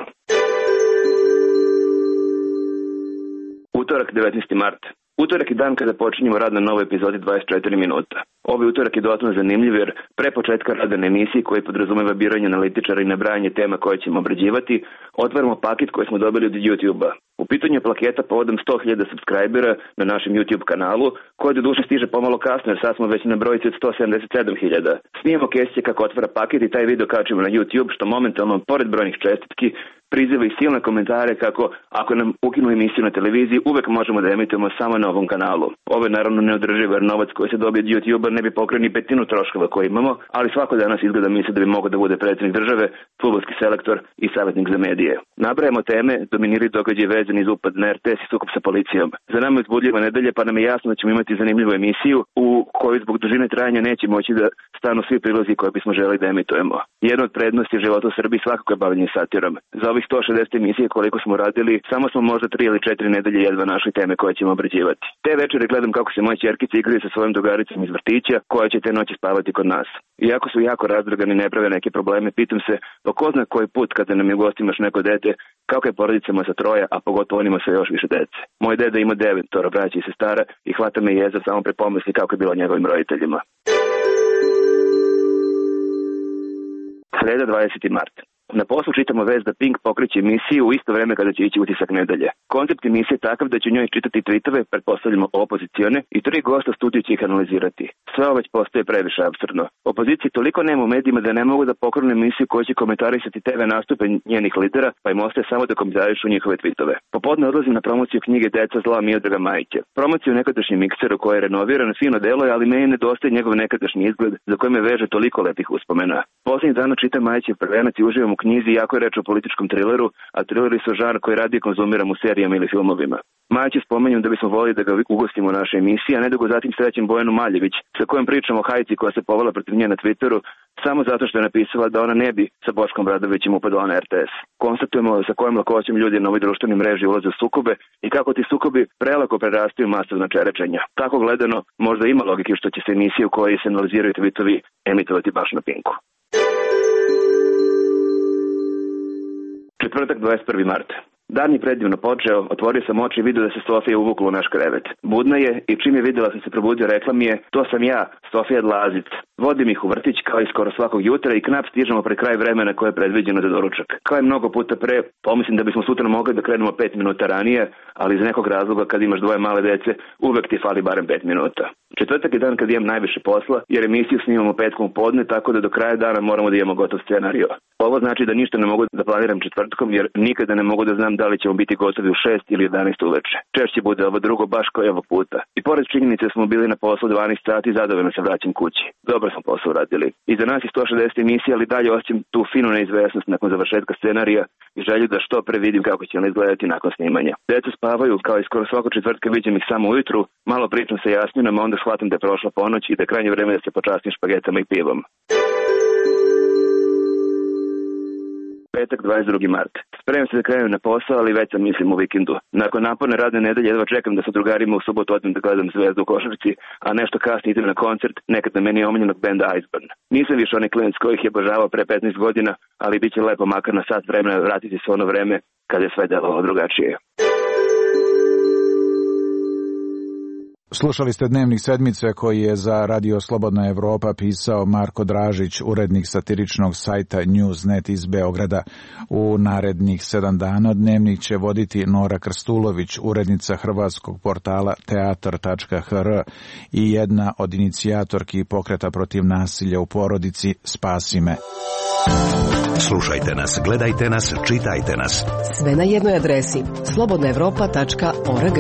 Utorak, devetnaesti mart. Utorak je dan kada počinjemo rad na novoj epizodi dvadeset četiri minuta. Ovaj utorak je dodatno zanimljiv jer pre početka rada na emisiji koji podrazumeva biranje analitičara i nabrajanje tema koje ćemo obrađivati, otvaramo paket koji smo dobili od YouTube-a. U pitanju je plaketa povodom sto hiljada subscribera na našem YouTube kanalu, koji do duše stiže pomalo kasno jer sad smo već na brojici od sto sedamdeset sedam hiljada. Snijemo Kesića kako otvara paket i taj video kačimo na YouTube, što momentalno, pored brojnih čestitki, priziva i silne komentare kako ako nam ukinu emisiju na televiziji uvek možemo da emitujemo samo na ovom kanalu. Ovo je naravno neodrživ jer novac koji se dobije od YouTube-a ne bi pokrio ni petinu troškova koje imamo, ali svako danas izgleda misli da bi mogao da bude predsjednik države, fudbalski selektor i savjetnik za medije. Nabrajamo teme, dominiraju događaje vezani za upad na R T S i sukob sa policijom. Za nama je uzbudljiva nedelja, pa nam je jasno da ćemo imati zanimljivu emisiju u kojoj zbog dužine trajanja neće moći da stanu svi prilozi koje bismo želeli da emitujemo. Jedna od prednosti života u Srbiji svakako je bavljenje satirom. Za ovih sto šezdeset emisije koliko smo radili, samo smo možda tri ili četiri nedelje jedva našli teme koje ćemo obrađivati. Te večere gledam kako se moje ćerkice igraju sa svojim drugaricama iz vrtića, koja će te noći spavati kod nas. Iako su jako razdragani i ne prave neke probleme, pitam se, pa ko zna koji put kada nam je u gostima još neko dete, kako je porodicama sa troja, a pogotovo onima sa još više dece. Moj deda ima devetoro braća i sestara i hvata me jeza samo pre pomisli kako je bilo njegovim roditeljima. Sreda, dvadeseti mart. Na poslu čitamo vez da Pink pokreće emisiju u isto vreme kada će ići utisak nedelje. Koncept emisije je takav da će njoj čitati tweetove, pretpostavljamo opozicione, i tri gosta studiju će ih analizirati. Sve ovo već postaje previše apsurdno. Opozicije toliko nema u medijima da ne mogu da pokrenu emisiju koja će komentarisati te ve nastupe njenih lidera, pa im ostaje samo da komentarišu njihove tweetove. Popodne odlazim na promociju knjige Deca zla Miodraga Majića. Promociju nekadašnjem mikseru koji je renoviran, fino delo je, ali meni nedostaje njegov nekadašnji izgled za koji me veže toliko lepih uspomena. Poslednjih dana čitam Majićev prvenac i uživam u knjizi, jako je reč o političkom trileru, a trileri su žanr koji radije konzumiram u serijama ili filmovima. Majić je spomenjem da bismo volili da ga ugostimo u našoj emisiji, a ne da go zatim srećem Bojanu Maljević, sa kojom pričamo o hajci koja se povala protiv nje na Twitteru, samo zato što je napisala da ona ne bi sa Boškom Bradovićem upadala na R T S. Konstatujemo sa kojim lakoćem ljudi na ovoj društvenoj mreži ulaze u sukobe i kako ti sukobi prelako prerastaju masovna čerečenja. Tako gledano, možda ima logike što će se emisije u kojoj se analiziraju tweetovi emitovati baš na Pinku. Četvrtak, dvadeset prvi mart. Dan je predivno počeo, otvorio sam oči i vidio da se Sofija uvukla u naš krevet. Budna je i čim je vidjela sam se probudio, rekla mi je, to sam ja, Sofija Dlazic. Vodim ih u vrtić kao i skoro svakog jutra i knap stižemo pre kraj vremena koje je predviđeno za doručak. Kao i mnogo puta pre, pomislim da bismo sutra mogli da krenemo pet minuta ranije, ali iz nekog razloga kad imaš dvoje male dece, uvek ti fali barem pet minuta. Četvrtak je dan kad imam najviše posla, jer emisiju snimamo petkom podne, tako da do kraja dana moramo da imamo gotov scenario. Ovo znači da ništa ne mogu da planiram četvrtkom, jer nikada ne mogu da znam da li ćemo biti gotovi u šest ili jedanaest uveče. Češće bude ovo drugo baš kao i ovog puta. I pored činjenice smo bili na poslu dvanaest sati, zadovoljno se vraćam kući. Dobro smo posao radili. Iza nas je sto šezdeset emisija, ali dalje osjećam tu finu neizvesnost nakon završetka scenarija i želju da što pre vidim kako će on izgledati nakon snimanja. Deca spavaju, kao i skoro svako četvrtka viđem ih samo ujutru, malo pričam sa Jasminom, a onda shvatim da je prošla ponoć i da je krajnje vreme da se počastim špagetama i pivom. Petak, dvadeset drugi mart. Spremam se da krenem na posao, ali već sam mislim u vikendu. Nakon naporne radne nedelje jedva čekam da sa drugarima u subotu odem da gledam Zvezdu u košarci, a nešto kasnije idem na koncert nekad na meni omiljenog benda Iceburn. Nisam više onaj klinac kojih je obožavao pre petnaest godina, ali bit će lepo makar na sat vremena vratiti se ono vreme kada je sve delovalo drugačije. Slušali ste Dnevnik sedmice koji je za Radio Slobodna Evropa pisao Marko Dražić, urednik satiričnog sajta Newsnet iz Beograda. U narednih sedam dana Dnevnik će voditi Nora Krstulović, urednica hrvatskog portala teatar tačka h r i jedna od inicijatorki pokreta protiv nasilja u porodici Spasi me. Slušajte nas, gledajte nas, čitajte nas. Sve na jednoj adresi slobodna evropa tačka org.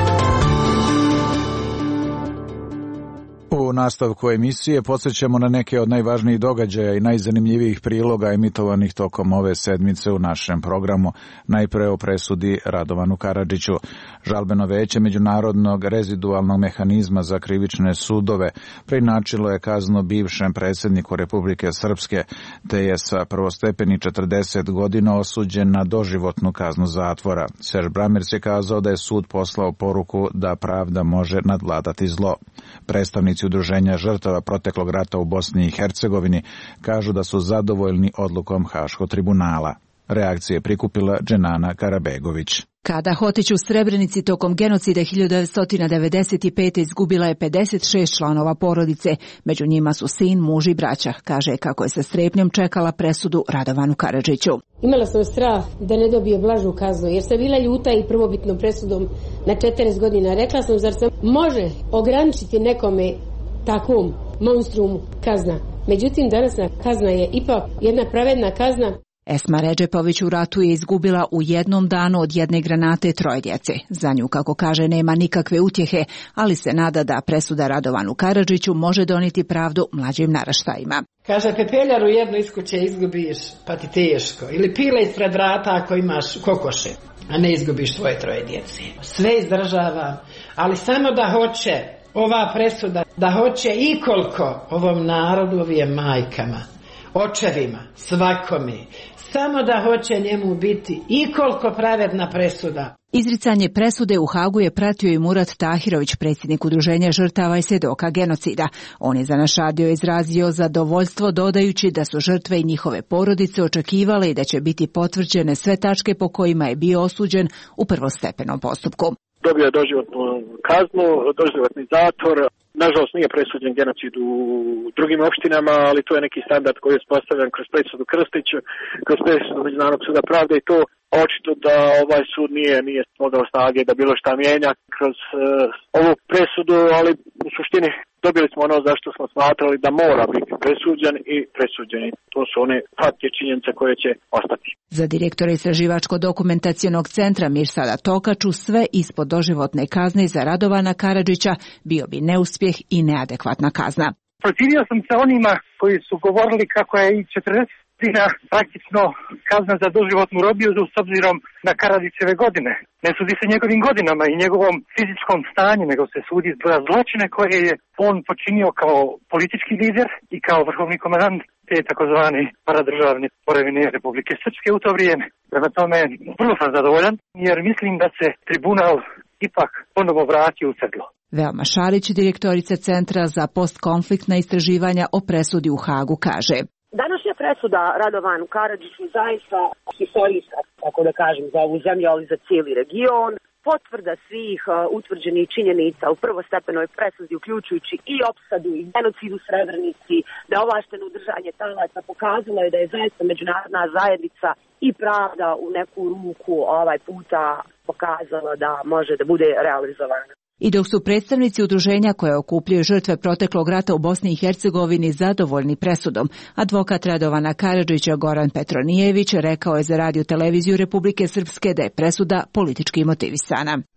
U nastavku emisije podsjećamo na neke od najvažnijih događaja i najzanimljivijih priloga emitovanih tokom ove sedmice u našem programu. Najpre o presudi Radovanu Karadžiću. Žalbeno veće Međunarodnog rezidualnog mehanizma za krivične sudove preinačilo je kaznu bivšem predsjedniku Republike Srpske, te je sa prvostepeni četrdeset godina osuđen na doživotnu kaznu zatvora. Serž Bramirs je kazao da je sud poslao poruku da pravda može nadvladati zlo. Predstavnici Udruženja žrtava proteklog rata u Bosni i Hercegovini kažu da su zadovoljni odlukom Haškog tribunala. Reakcije prikupila Dženana Karabegović. Kada Hotić u Srebrenici tokom genocida hiljadu devetsto devedeset pete. izgubila je pedeset šest članova porodice, među njima su sin, muž i braća, kaže kako je sa strepnjom čekala presudu Radovanu Karadžiću. Imala sam strah da ne dobije blažu kaznu, jer sam bila ljuta i prvobitnom presudom na četrnaest godina. Rekla sam, zar se može ograničiti nekome takvom monstrumu kazna. Međutim, danasna kazna je ipak jedna pravedna kazna. Esma Redžepović u ratu je izgubila u jednom danu od jedne granate troje djece. Za nju, kako kaže, nema nikakve utjehe, ali se nada da presuda Radovanu Karadžiću može donijeti pravdu mlađim naraštajima. Kaže, pepeljaru jednu iz kuće izgubiš, pa ti teško. Ili pile ispred vrata ako imaš kokoše, a ne izgubiš tvoje troje djece. Sve izdržavam, ali samo da hoće ova presuda, da hoće i koliko ovom narodu, ovim majkama, očevima, svakome, samo da hoće njemu biti i koliko pravedna presuda. Izricanje presude u Hagu je pratio i Murat Tahirović, predsjednik Udruženja žrtava i svjedoka genocida. On je za naš radio izrazio zadovoljstvo dodajući da su žrtve i njihove porodice očekivale i da će biti potvrđene sve tačke po kojima je bio osuđen u prvostepenom postupku. Dobio je doživotnu kaznu, doživotni zatvor. Nažalost nije presuđen genocid u drugim opštinama, ali to je neki standard koji je postavljen kroz presudu Krstić, kroz presudu Međunarodnog suda pravde i to očito da ovaj sud nije nije mogao snage da bilo šta mijenja kroz uh, ovu presudu, ali u suštini dobili smo ono zašto smo smatrali da mora biti presuđen i presuđeni. To su one fakte činjenice koje će ostati. Za direktora Istraživačko-dokumentacionog centra Mirsada Tokaču sve ispod doživotne kazne za Radovana Karadžića bio bi neuspjeh i neadekvatna kazna. Protivio sam se onima koji su govorili kako je i četrdeset godina praktično kazna za doživotnu robiju s obzirom na Karadžićeve godine. Ne sudi se njegovim godinama i njegovom fizičkom stanju, nego se sudi za zločine koje je on počinio kao politički lider i kao vrhovni komandant te takozvane paradržavne tvorevine Republike Srpske u to vrijeme. Prema tome, vrlo sam zadovoljan jer mislim da se tribunal ipak ponovo vratio u sedlo. Velma Šarić, direktorica Centra za postkonfliktna istraživanja o presudi u Hagu, kaže: Današnja presuda Radovanu Karadžiću zaista historijska, tako da kažem, za ovu zemlju, ali za cijeli region. Potvrda svih uh, utvrđenih činjenica u prvostepenoj presudi, uključujući i opsadu i genocid u Srebrenici, neovlašteno držanje talaca, pokazalo je da je zaista međunarodna zajednica i pravda u neku ruku ovaj puta pokazala da može da bude realizovana. I dok su predstavnici udruženja koje okupljaju žrtve proteklog rata u Bosni i Hercegovini zadovoljni presudom, advokat Radovana Karadžića Goran Petronijević rekao je za radio televiziju Republike Srpske da je presuda politički motivisana.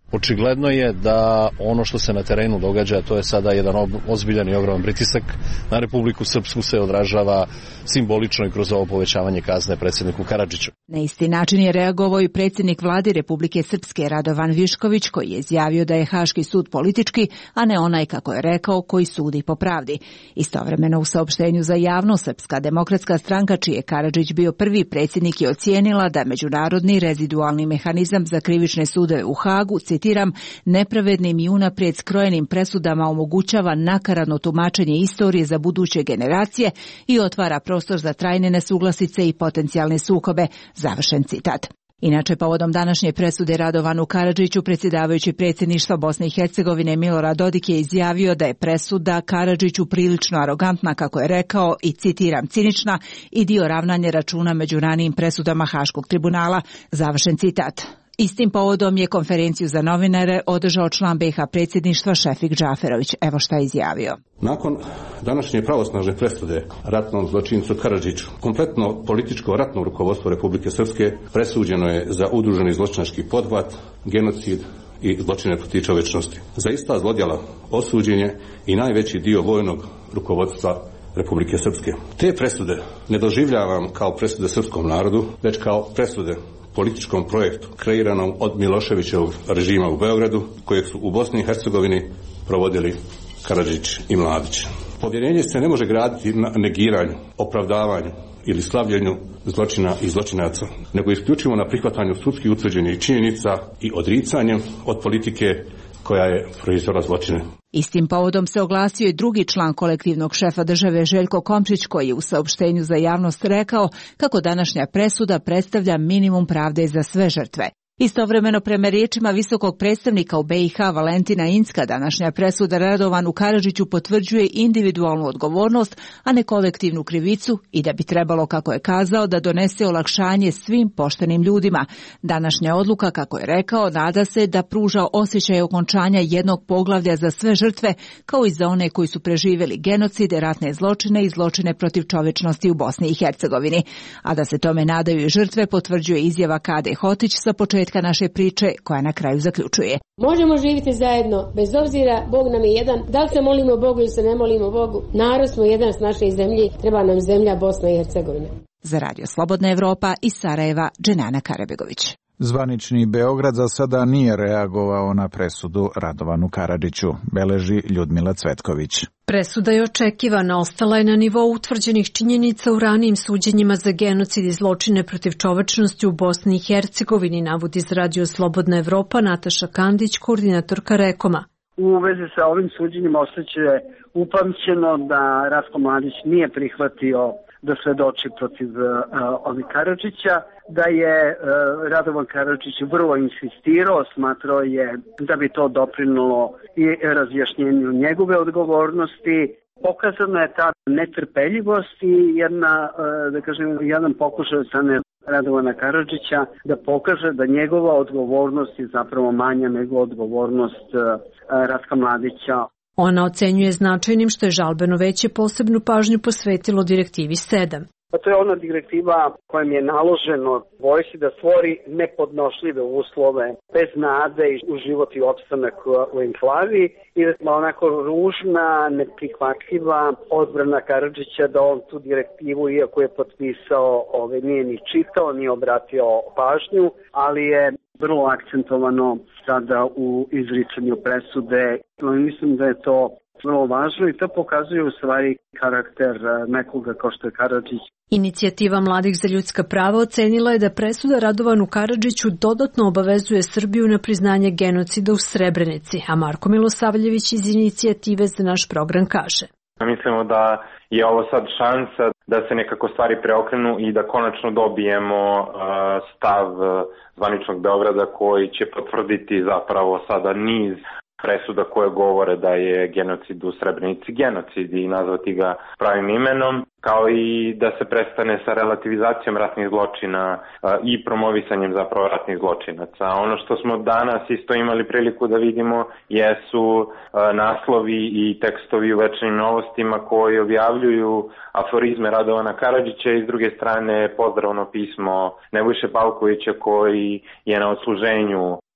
Očigledno je da ono što se na terenu događa, to je sada jedan ozbiljan i ogroman pritisak na Republiku Srpsku, se odražava simbolično i kroz ovo povećavanje kazne predsjedniku Karadžiću. Na isti način je reagovao i predsjednik vlade Republike Srpske Radovan Višković, koji je izjavio da je Haški sud politički, a ne onaj, kako je rekao, koji sudi po pravdi. Istovremeno u saopštenju za javnost Srpska demokratska stranka, čiji je Karadžić bio prvi predsjednik, je ocijenila da međunarodni rezidualni mehanizam za krivične sudove u Hagu, citiram, nepravednim i unaprijed skrojenim presudama omogućava nakaradno tumačenje istorije za buduće generacije i otvara prostor za trajne nesuglasice i potencijalne sukobe, završen citat. Inače, povodom današnje presude Radovanu Karadžiću, predsjedavajući predsjedništva Bosne i Hercegovine Milorad Dodik je izjavio da je presuda Karadžiću prilično arogantna, kako je rekao, i citiram, cinična i dio ravnanja računa među ranijim presudama Haškog tribunala, završen citat. Istim povodom je konferenciju za novinare održao član be i ha predsjedništva Šefik Džaferović. Evo šta je izjavio. Nakon današnje pravosnažne presude ratnom zločincu Karadžiću, kompletno političko ratno rukovodstvo Republike Srpske presuđeno je za udruženi zločinački pothvat, genocid i zločine protiv čovječnosti. Za ista zlodjela osuđen je i najveći dio vojnog rukovodstva Republike Srpske. Te presude ne doživljavam kao presude srpskom narodu, već kao presude političkom projektu kreiranom od Miloševićevog režima u Beogradu, kojeg su u Bosni i Hercegovini provodili Karadžić i Mladić. Povjerenje se ne može graditi na negiranju, opravdavanju ili slavljenju zločina i zločinaca, nego isključivo na prihvatanju sudski utvrđenih činjenica i odricanjem od politike koja je proizvela zločine. Istim povodom se oglasio i drugi član kolektivnog šefa države Željko Komšić, koji je u saopštenju za javnost rekao kako današnja presuda predstavlja minimum pravde za sve žrtve. Istovremeno, prema riječima visokog predstavnika u be i ha Valentina Incka, današnja presuda Radovanu Karadžiću potvrđuje individualnu odgovornost, a ne kolektivnu krivicu, i da bi trebalo, kako je kazao, da donese olakšanje svim poštenim ljudima. Današnja odluka, kako je rekao, nada se da pruža osjećaj okončanja jednog poglavlja za sve žrtve, kao i za one koji su preživjeli genocide, ratne zločine i zločine protiv čovječnosti u Bosni i Hercegovini. A da se tome nadaju i žrtve, potvrđuje izjava Kade Hotić sa početka naše priče, koja na kraju zaključuje. Možemo živjeti zajedno, bez obzira, Bog nam je jedan, da li se molimo Bogu ili se ne molimo Bogu, narod smo jedan s naše zemlje, treba nam zemlja Bosna i Hercegovina. Za Radio Slobodna Evropa iz Sarajeva, Dženana Karabegović. Zvanični Beograd za sada nije reagovao na presudu Radovanu Karadžiću, beleži Ljudmila Cvetković. Presuda je očekivana, ostala je na nivou utvrđenih činjenica u ranijim suđenjima za genocid i zločine protiv čovečnosti u Bosni i Hercegovini, navodi iz Radio Slobodna Evropa Nataša Kandić, koordinatorka Rekoma. U vezi sa ovim suđenjima ostaće upamćeno da Ratko Mladić nije prihvatio da svedoči protiv uh, ovih Karadžića, da je uh, Radovan Karadžić vrlo insistirao, smatrao je da bi to doprinulo i razjašnjenju njegove odgovornosti. Pokazana je ta netrpeljivost i jedna, uh, da kažem, jedan pokušaj od strane Radovana Karadžića da pokaže da njegova odgovornost je zapravo manja nego odgovornost uh, Ratka Mladića. Ona ocenjuje značajnim što je žalbeno veće posebnu pažnju posvetilo direktivi sedam. Pa to je ona direktiva kojom je naloženo vojsci da stvori nepodnošljive uslove, bez nade u život i opstanak u enklavi, i da je onako ružna, neprihvatljiva odbrana Karadžića da on tu direktivu, iako je potpisao, ove, nije ni čitao, nije obratio pažnju, ali je vrlo akcentovano sada u izricanju presude. Mislim da je to vrlo važno i to pokazuje u stvari karakter nekoga kao što je Karadžić. Inicijativa Mladih za ljudska prava ocenila je da presuda Radovanu Karadžiću dodatno obavezuje Srbiju na priznanje genocida u Srebrenici, a Marko Milosavljević iz Inicijative za naš program kaže. Mislimo da je ovo sad šansa da se nekako stvari preokrenu i da konačno dobijemo uh, stav uh, zvaničnog Beograda koji će potvrditi zapravo sada niz presuda koje govore da je genocid u Srebrenici genocid i nazvati ga pravim imenom, kao i da se prestane sa relativizacijom ratnih zločina uh, i promovisanjem zapravo ratnih zločinaca. Ono što smo danas isto imali priliku da vidimo jesu uh, naslovi i tekstovi u Večernjim novostima koji objavljuju aforizme Radovana Karadžića i s druge strane pozdravno pismo Nebojše Pavkovića koji je na odsluženju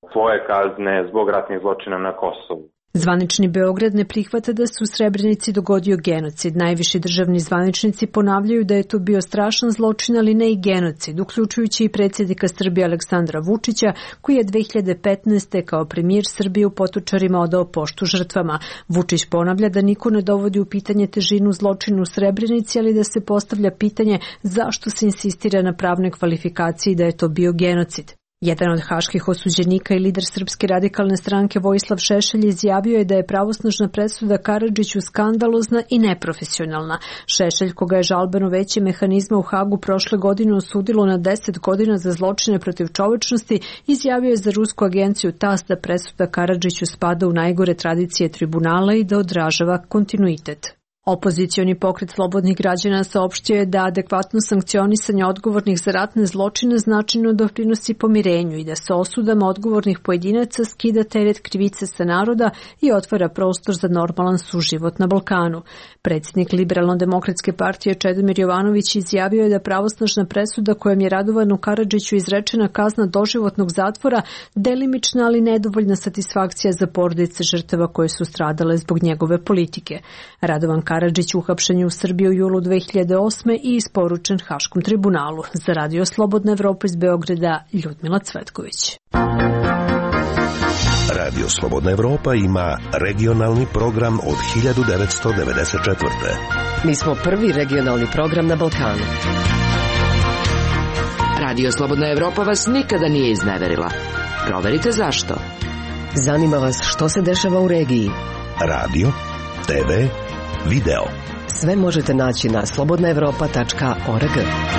svoje kazne zbog ratnih zločina na Kosovu. Zvanični Beograd ne prihvata da se u Srebrenici dogodio genocid. Najviši državni zvaničnici ponavljaju da je to bio strašan zločin, ali ne i genocid, uključujući i predsjednika Srbije Aleksandra Vučića, koji je dve hiljade petnaeste. kao premijer Srbije u Potočarima odao poštu žrtvama. Vučić ponavlja da niko ne dovodi u pitanje težinu zločina u Srebrenici, ali da se postavlja pitanje zašto se insistira na pravnoj kvalifikaciji da je to bio genocid. Jedan od haških osuđenika i lider Srpske radikalne stranke Vojislav Šešelj izjavio je da je pravosnažna presuda Karadžiću skandalozna i neprofesionalna. Šešelj, koga je žalbeno veće mehanizma u Hagu prošle godine osudilo na deset godina za zločine protiv čovečnosti, izjavio je za rusku agenciju T A S da presuda Karadžiću spada u najgore tradicije tribunala i da odražava kontinuitet. Opozicioni pokret slobodnih građana saopštio je da adekvatno sankcionisanje odgovornih za ratne zločine značajno doprinosi pomirenju i da se osudama odgovornih pojedinaca skida teret krivice sa naroda i otvara prostor za normalan suživot na Balkanu. Predsjednik Liberalno-demokratske partije Čedomir Jovanović izjavio je da pravosnažna presuda kojom je Radovanu Karadžiću izrečena kazna doživotnog zatvora delimična, ali nedovoljna satisfakcija za porodice žrtava koje su stradale zbog njegove politike. Radovan Karadžić uhapšen je u Srbiji u julu dve hiljade osme. i isporučen Haškom tribunalu. Za Radio Slobodna Evropa iz Beograda, Ljudmila Cvetković. Radio Slobodna Evropa ima regionalni program od hiljadu devetsto devedeset četvrte. Mi smo prvi regionalni program na Balkanu. Radio Slobodna Evropa vas nikada nije izneverila. Proverite zašto. Zanima vas što se dešava u regiji. Radio, te ve, video. Sve možete naći na slobodna evropa tačka org.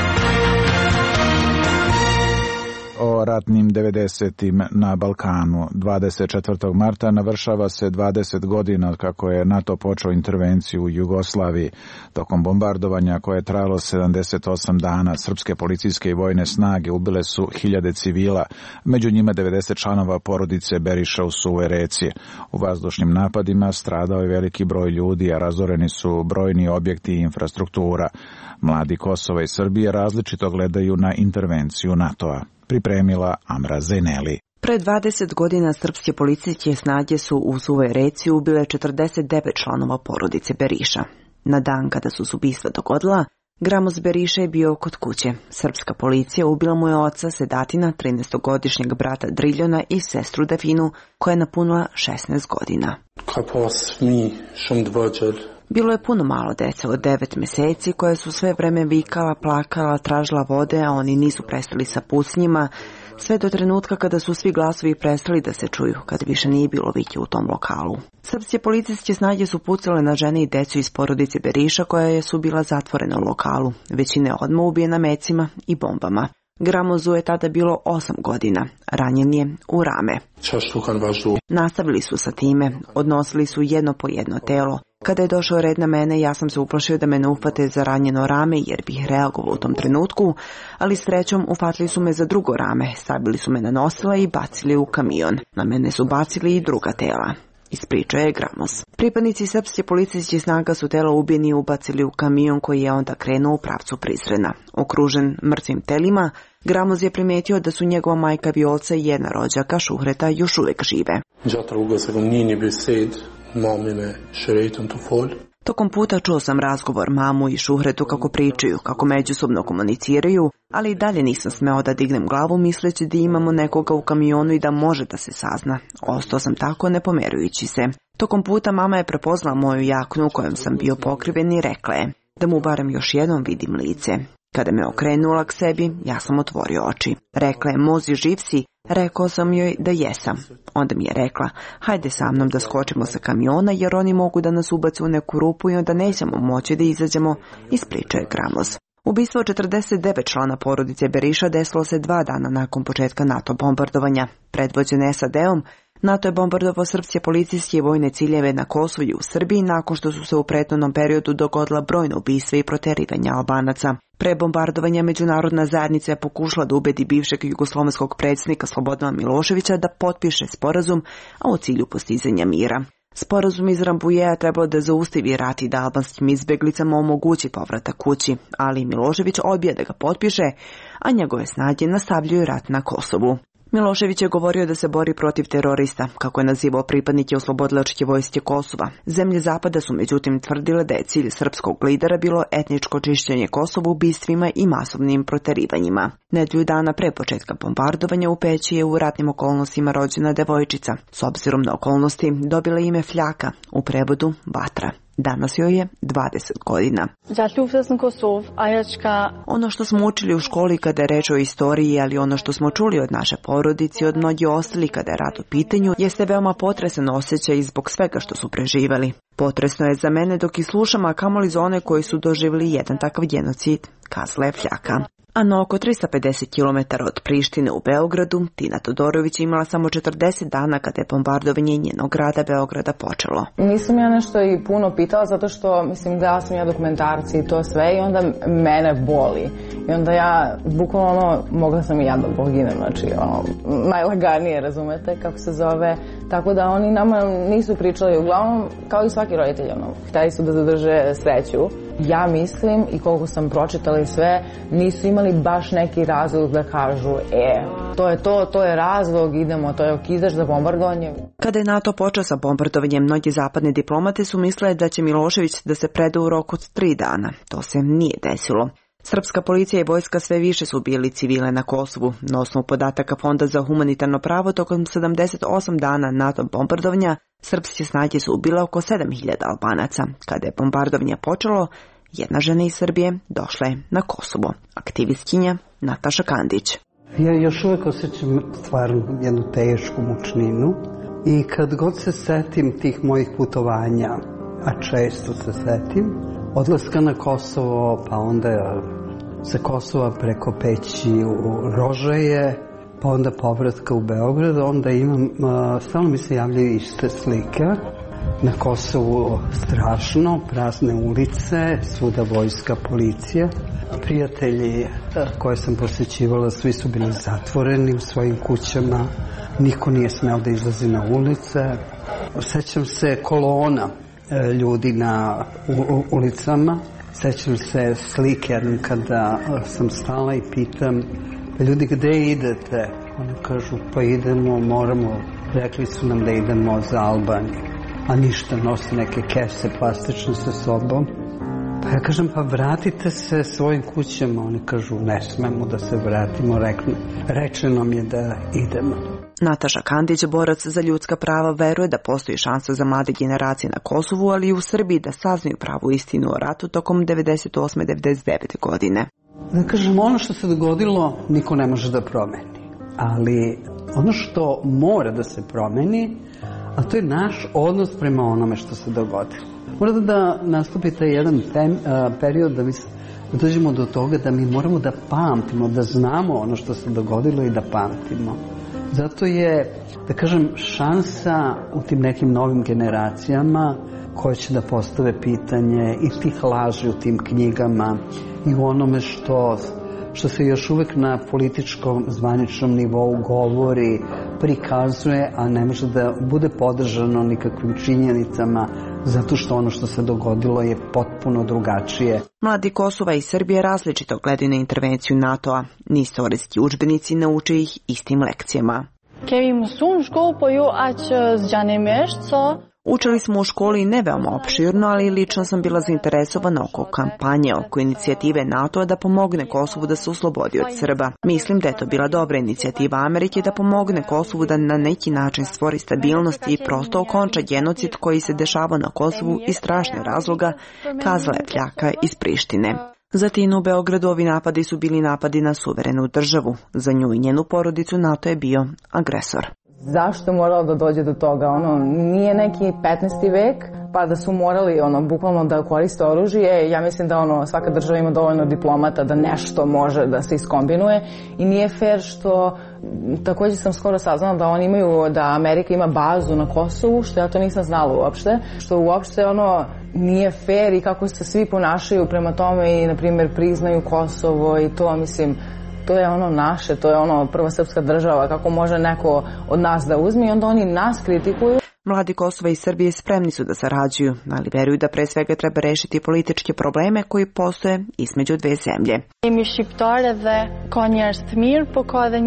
O ratnim devedesetim na Balkanu. dvadeset četvrtog marta navršava se dvadeset godina od kako je NATO počeo intervenciju u Jugoslaviji. Tokom bombardovanja koje je trajalo sedamdeset osam dana, srpske policijske i vojne snage ubile su hiljade civila, među njima devedeset članova porodice Beriša u Suvoj Reci. U vazdušnim napadima stradao je veliki broj ljudi, a razoreni su brojni objekti i infrastruktura. Mladi Kosova i Srbije različito gledaju na intervenciju NATO-a. Pripremila Amra Zeneli. Pre dvadeset godina srpske policijske snage su u Suvoj Reci ubile četrdeset devet članova porodice Beriša. Na dan kada su se ubistva dogodila, Gramos Beriša je bio kod kuće. Srpska policija ubila mu je oca Sedatina, trinaestogodišnjeg brata Driljona i sestru Definu, koja je napunila šesnaest godina. Bilo je puno malo dece od devet meseci koje su sve vreme vikala, plakala, tražila vode, a oni nisu prestali sa pucnjima, sve do trenutka kada su svi glasovi prestali da se čuju, kada više nije bilo vike u tom lokalu. Srpske policijske snage su pucale na žene i decu iz porodice Beriša koja su bila zatvorena u lokalu. Većina je odmah ubijena mecima i bombama. Gramozu je tada bilo osam godina, ranjen je u rame. Nastavili su sa time, odnosili su jedno po jedno telo. Kada je došao red na mene, ja sam se uplašio da me ne ufate za ranjeno rame jer bih reagovao u tom trenutku, ali srećom ufatili su me za drugo rame, stavili su me na nosila i bacili u kamion. Na mene su bacili i druga tela. Ispričao je Gramos. Pripadnici srpske policijske snaga su tela ubijeni ubacili u kamion koji je onda krenuo u pravcu Prizrena. Okružen mrtvim telima, Gramos je primetio da su njegova majka Violca i jedna rođaka Šuhreta još uvek žive. Tokom puta čuo sam razgovor mamu i Šuhretu kako pričaju, kako međusobno komuniciraju, ali i dalje nisam smeo da dignem glavu misleći da imamo nekoga u kamionu i da može da se sazna. Ostao sam tako ne pomerujući se. Tokom puta mama je prepoznala moju jaknu u kojom sam bio pokriven i rekla je da mu barem još jednom vidim lice. Kada me okrenula k sebi, ja sam otvorio oči. Rekla je, Mozi, živ si? Rekao sam joj da jesam. Onda mi je rekla, hajde sa mnom da skočimo sa kamiona jer oni mogu da nas ubace u neku rupu i onda nećemo moći da izađemo, ispričao je Gramos. Ubistvo četrdeset devet člana porodice Beriša desilo se dva dana nakon početka NATO bombardovanja. Predvođen es a de-om, NATO je bombardovao srpske policijske i vojne ciljeve na Kosovu i u Srbiji nakon što su se u prethodnom periodu dogodila brojna ubistva i proterivanja Albanaca. Pre bombardovanja međunarodna zajednica je pokušala da ubedi bivšeg jugoslovenskog predsjednika Slobodana Miloševića da potpiše sporazum, a u cilju postizanja mira. Sporazum iz Rambujea trebalo da zaustavi rat i da albanskim izbjeglicama omogući povratak kući, ali Milošević odbija da ga potpiše, a njegove snage nastavljaju rat na Kosovu. Milošević je govorio da se bori protiv terorista, kako je nazivao pripadnike oslobodilačke vojske Kosova. Zemlje Zapada su međutim tvrdile da je cilj srpskog lidera bilo etničko čišćenje Kosova ubistvima i masovnim proterivanjima. Nedelju dana pre početka bombardovanja u Peći je u ratnim okolnostima rođena devojčica. S obzirom na okolnosti dobila ime Fljaka, u prevodu vatra. Danas joj je dvadeset godina. Ono što smo učili u školi kada je reč o istoriji, ali ono što smo čuli od naše porodice i od mnogih ostalih kada je rat u pitanju, jeste veoma potresan osjećaj zbog svega što su preživali. Potresno je za mene dok i slušam, a kamoli za one koji su doživjeli jedan takav genocid, kazala je Fljaka. A na oko trista pedeset kilometara od Prištine u Beogradu, Tina Todorović je imala samo četrdeset dana kada je bombardovanje njenog grada Beograda počelo. Nisam ja nešto i puno pitala zato što, mislim, gledala sam ja dokumentarci i to sve i onda mene boli. I onda ja, bukvalno ono, mogla sam i ja da poginem, znači, ono, najlaganije, razumete, kako se zove. Tako da oni nama nisu pričali, uglavnom, kao i svaki roditelj, ono, hteli su da zadrže sreću. Ja mislim, i koliko sam pročitala i sve, nisu imali baš neki razlog da kažu, e, to je to, to je razlog, idemo, to je okidaš za bombardovanje. Kada je NATO počeo sa bombardovanjem, mnogi zapadne diplomate su mislile da će Milošević da se preda u roku od tri dana. To se nije desilo. Srpska policija i vojska sve više su ubijali civile na Kosovu. Na osnovu podataka Fonda za humanitarno pravo, tokom sedamdeset osam dana NATO bombardovanja, srpske snage su ubile oko sedam hiljada Albanaca. Kada je bombardovanje počelo, jedna žena iz Srbije došla je na Kosovo. Aktivistkinja Nataša Kandić. Ja još uvek osjećam stvarno jednu tešku mučninu i kad god se setim tih mojih putovanja, a često se setim, odlaska na Kosovo, pa onda sa Kosova preko Peći u Rožaje, pa onda povratka u Beograd, onda imam, stalno mi se javljaju iste slike. Na Kosovu strašno, prazne ulice, svuda vojska, policija. Prijatelji koje sam posjećivala, svi su bili zatvoreni u svojim kućama, niko nije smeo da izlazi na ulice. Sećam se kolona ljudi na ulicama, sećam se slike kada sam stala i pitam, ljudi, gde idete? Oni kažu, pa idemo, moramo, rekli su nam da idemo za Albaniju, a ništa, nose neke kese plastične sa sobom. Pa ja kažem, pa vratite se svojim kućama. Oni kažu, ne smemo da se vratimo, rečeno mi je da idemo. Nataša Kandić, borac za ljudska prava, veruje da postoji šansa za mlade generacije na Kosovu, ali i u Srbiji da saznaju pravu istinu o ratu tokom devedeset osme devedeset devete godine. Da kažem, ono što se dogodilo niko ne može da promeni, ali ono što mora da se promeni, a to je naš odnos prema onome što se dogodilo. Mora da nastupi taj jedan tem, a, period da mi da dođemo do toga da mi moramo da pamtimo, da znamo ono što se dogodilo i da pamtimo. Zato je, da kažem, šansa u tim nekim novim generacijama koje će da postave pitanje i tih laži u tim knjigama i u onome što, što se još uvek na političkom zvaničnom nivou govori, prikazuje, a ne može da bude podržano nikakvim činjenicama, zato što ono što se dogodilo je potpuno drugačije. Mladi Kosova i Srbije različito gledaju na intervenciju NATO-a. Ni istorijski udžbenici ne uče ih istim lekcijama. Učili smo u školi ne veoma opširno, ali lično sam bila zainteresovana oko kampanje, oko inicijative NATO-a da pomogne Kosovu da se oslobodi od Srba. Mislim da je to bila dobra inicijativa Amerike da pomogne Kosovu da na neki način stvori stabilnost i prosto okonča genocid koji se dešava na Kosovu iz strašne razloga, kazala je Fljaka iz Prištine. Za Tinu u Beogradu ovi napadi su bili napadi na suverenu državu. Za nju i njenu porodicu NATO je bio agresor. Zašto je moralo da dođe do toga? Ono, nije neki petnaesti vek, pa da su morali ono, bukvalno da koriste oružje. Ja mislim da ono, svaka država ima dovoljno diplomata da nešto može da se iskombinuje i nije fair što, također sam skoro saznala da oni imaju, da Amerika ima bazu na Kosovu, što ja to nisam znala uopšte, što uopšte ono nije fair i kako se svi ponašaju prema tome i na primjer priznaju Kosovo i to, mislim, to je ono naše, to je ono prva srpska država, kako može neko od nas da uzme i onda oni nas kritikuju. Mladi Kosova i Srbije spremni su da sarađuju, ali veruju da pre svega treba rešiti političke probleme koji postoje između dve zemlje.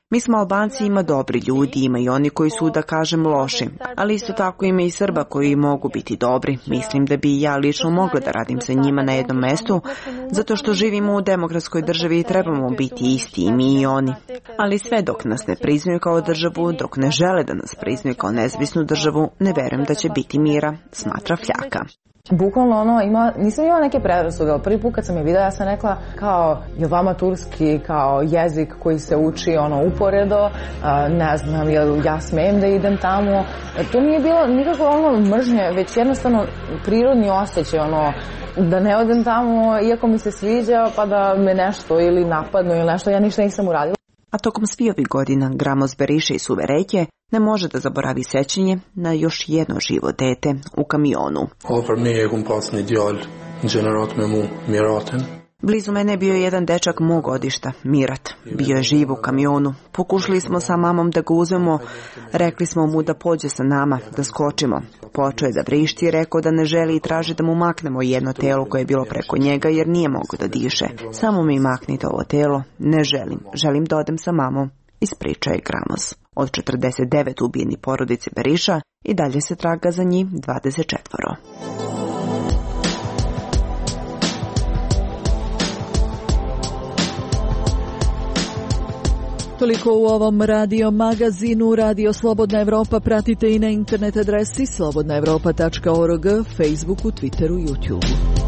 Mi smo Albanci, ima dobri ljudi, ima i oni koji su, da kažem, loši, ali isto tako ima i Srba koji mogu biti dobri. Mislim da bi ja lično mogla da radim sa njima na jednom mestu, zato što živimo u demokratskoj državi i trebamo biti isti i mi i oni. Ali sve dok nas ne priznaju kao državu, dok ne žele da nas priznaju kao nezavisnu državu, ne verujem da će biti mira, smatra Fljaka. Bukvalno ono, ima, nisam imala neke predrasude, ali prvi put kad sam je videla, ja sam rekla kao, je vama turski kao jezik koji se uči ono uporedo, a, ne znam, jel ja smem da idem tamo. To nije bilo nikako ono mržnje, već jednostavno prirodni osjećaj, ono, da ne odem tamo, iako mi se sviđa, pa da me nešto ili napadnu ili nešto, ja ništa nisam uradila. A tokom svih ovih godina Gramos Beriša iz Suve Reke ne može da zaboravi sećanje na još jedno živo dete u kamionu. Blizu mene bio je jedan dečak mog godišta, Mirat. Bio je živ u kamionu. Pokušali smo sa mamom da ga uzmemo, rekli smo mu da pođe sa nama, da skočimo. Počeo je da vrišti i rekao da ne želi i traži da mu maknemo jedno telo koje je bilo preko njega jer nije mogao da diše. Samo mi maknite ovo telo, ne želim, želim da odem sa mamom, ispričao je Gramos. Od četrdeset devet ubijeni porodice Beriša i dalje se traga za njih dvadeset četvoro. Toliko u ovom radio magazinu. Radio Slobodna Evropa pratite i na internet adresi slobodna evropa tačka org, Facebooku, Twitteru, YouTubeu.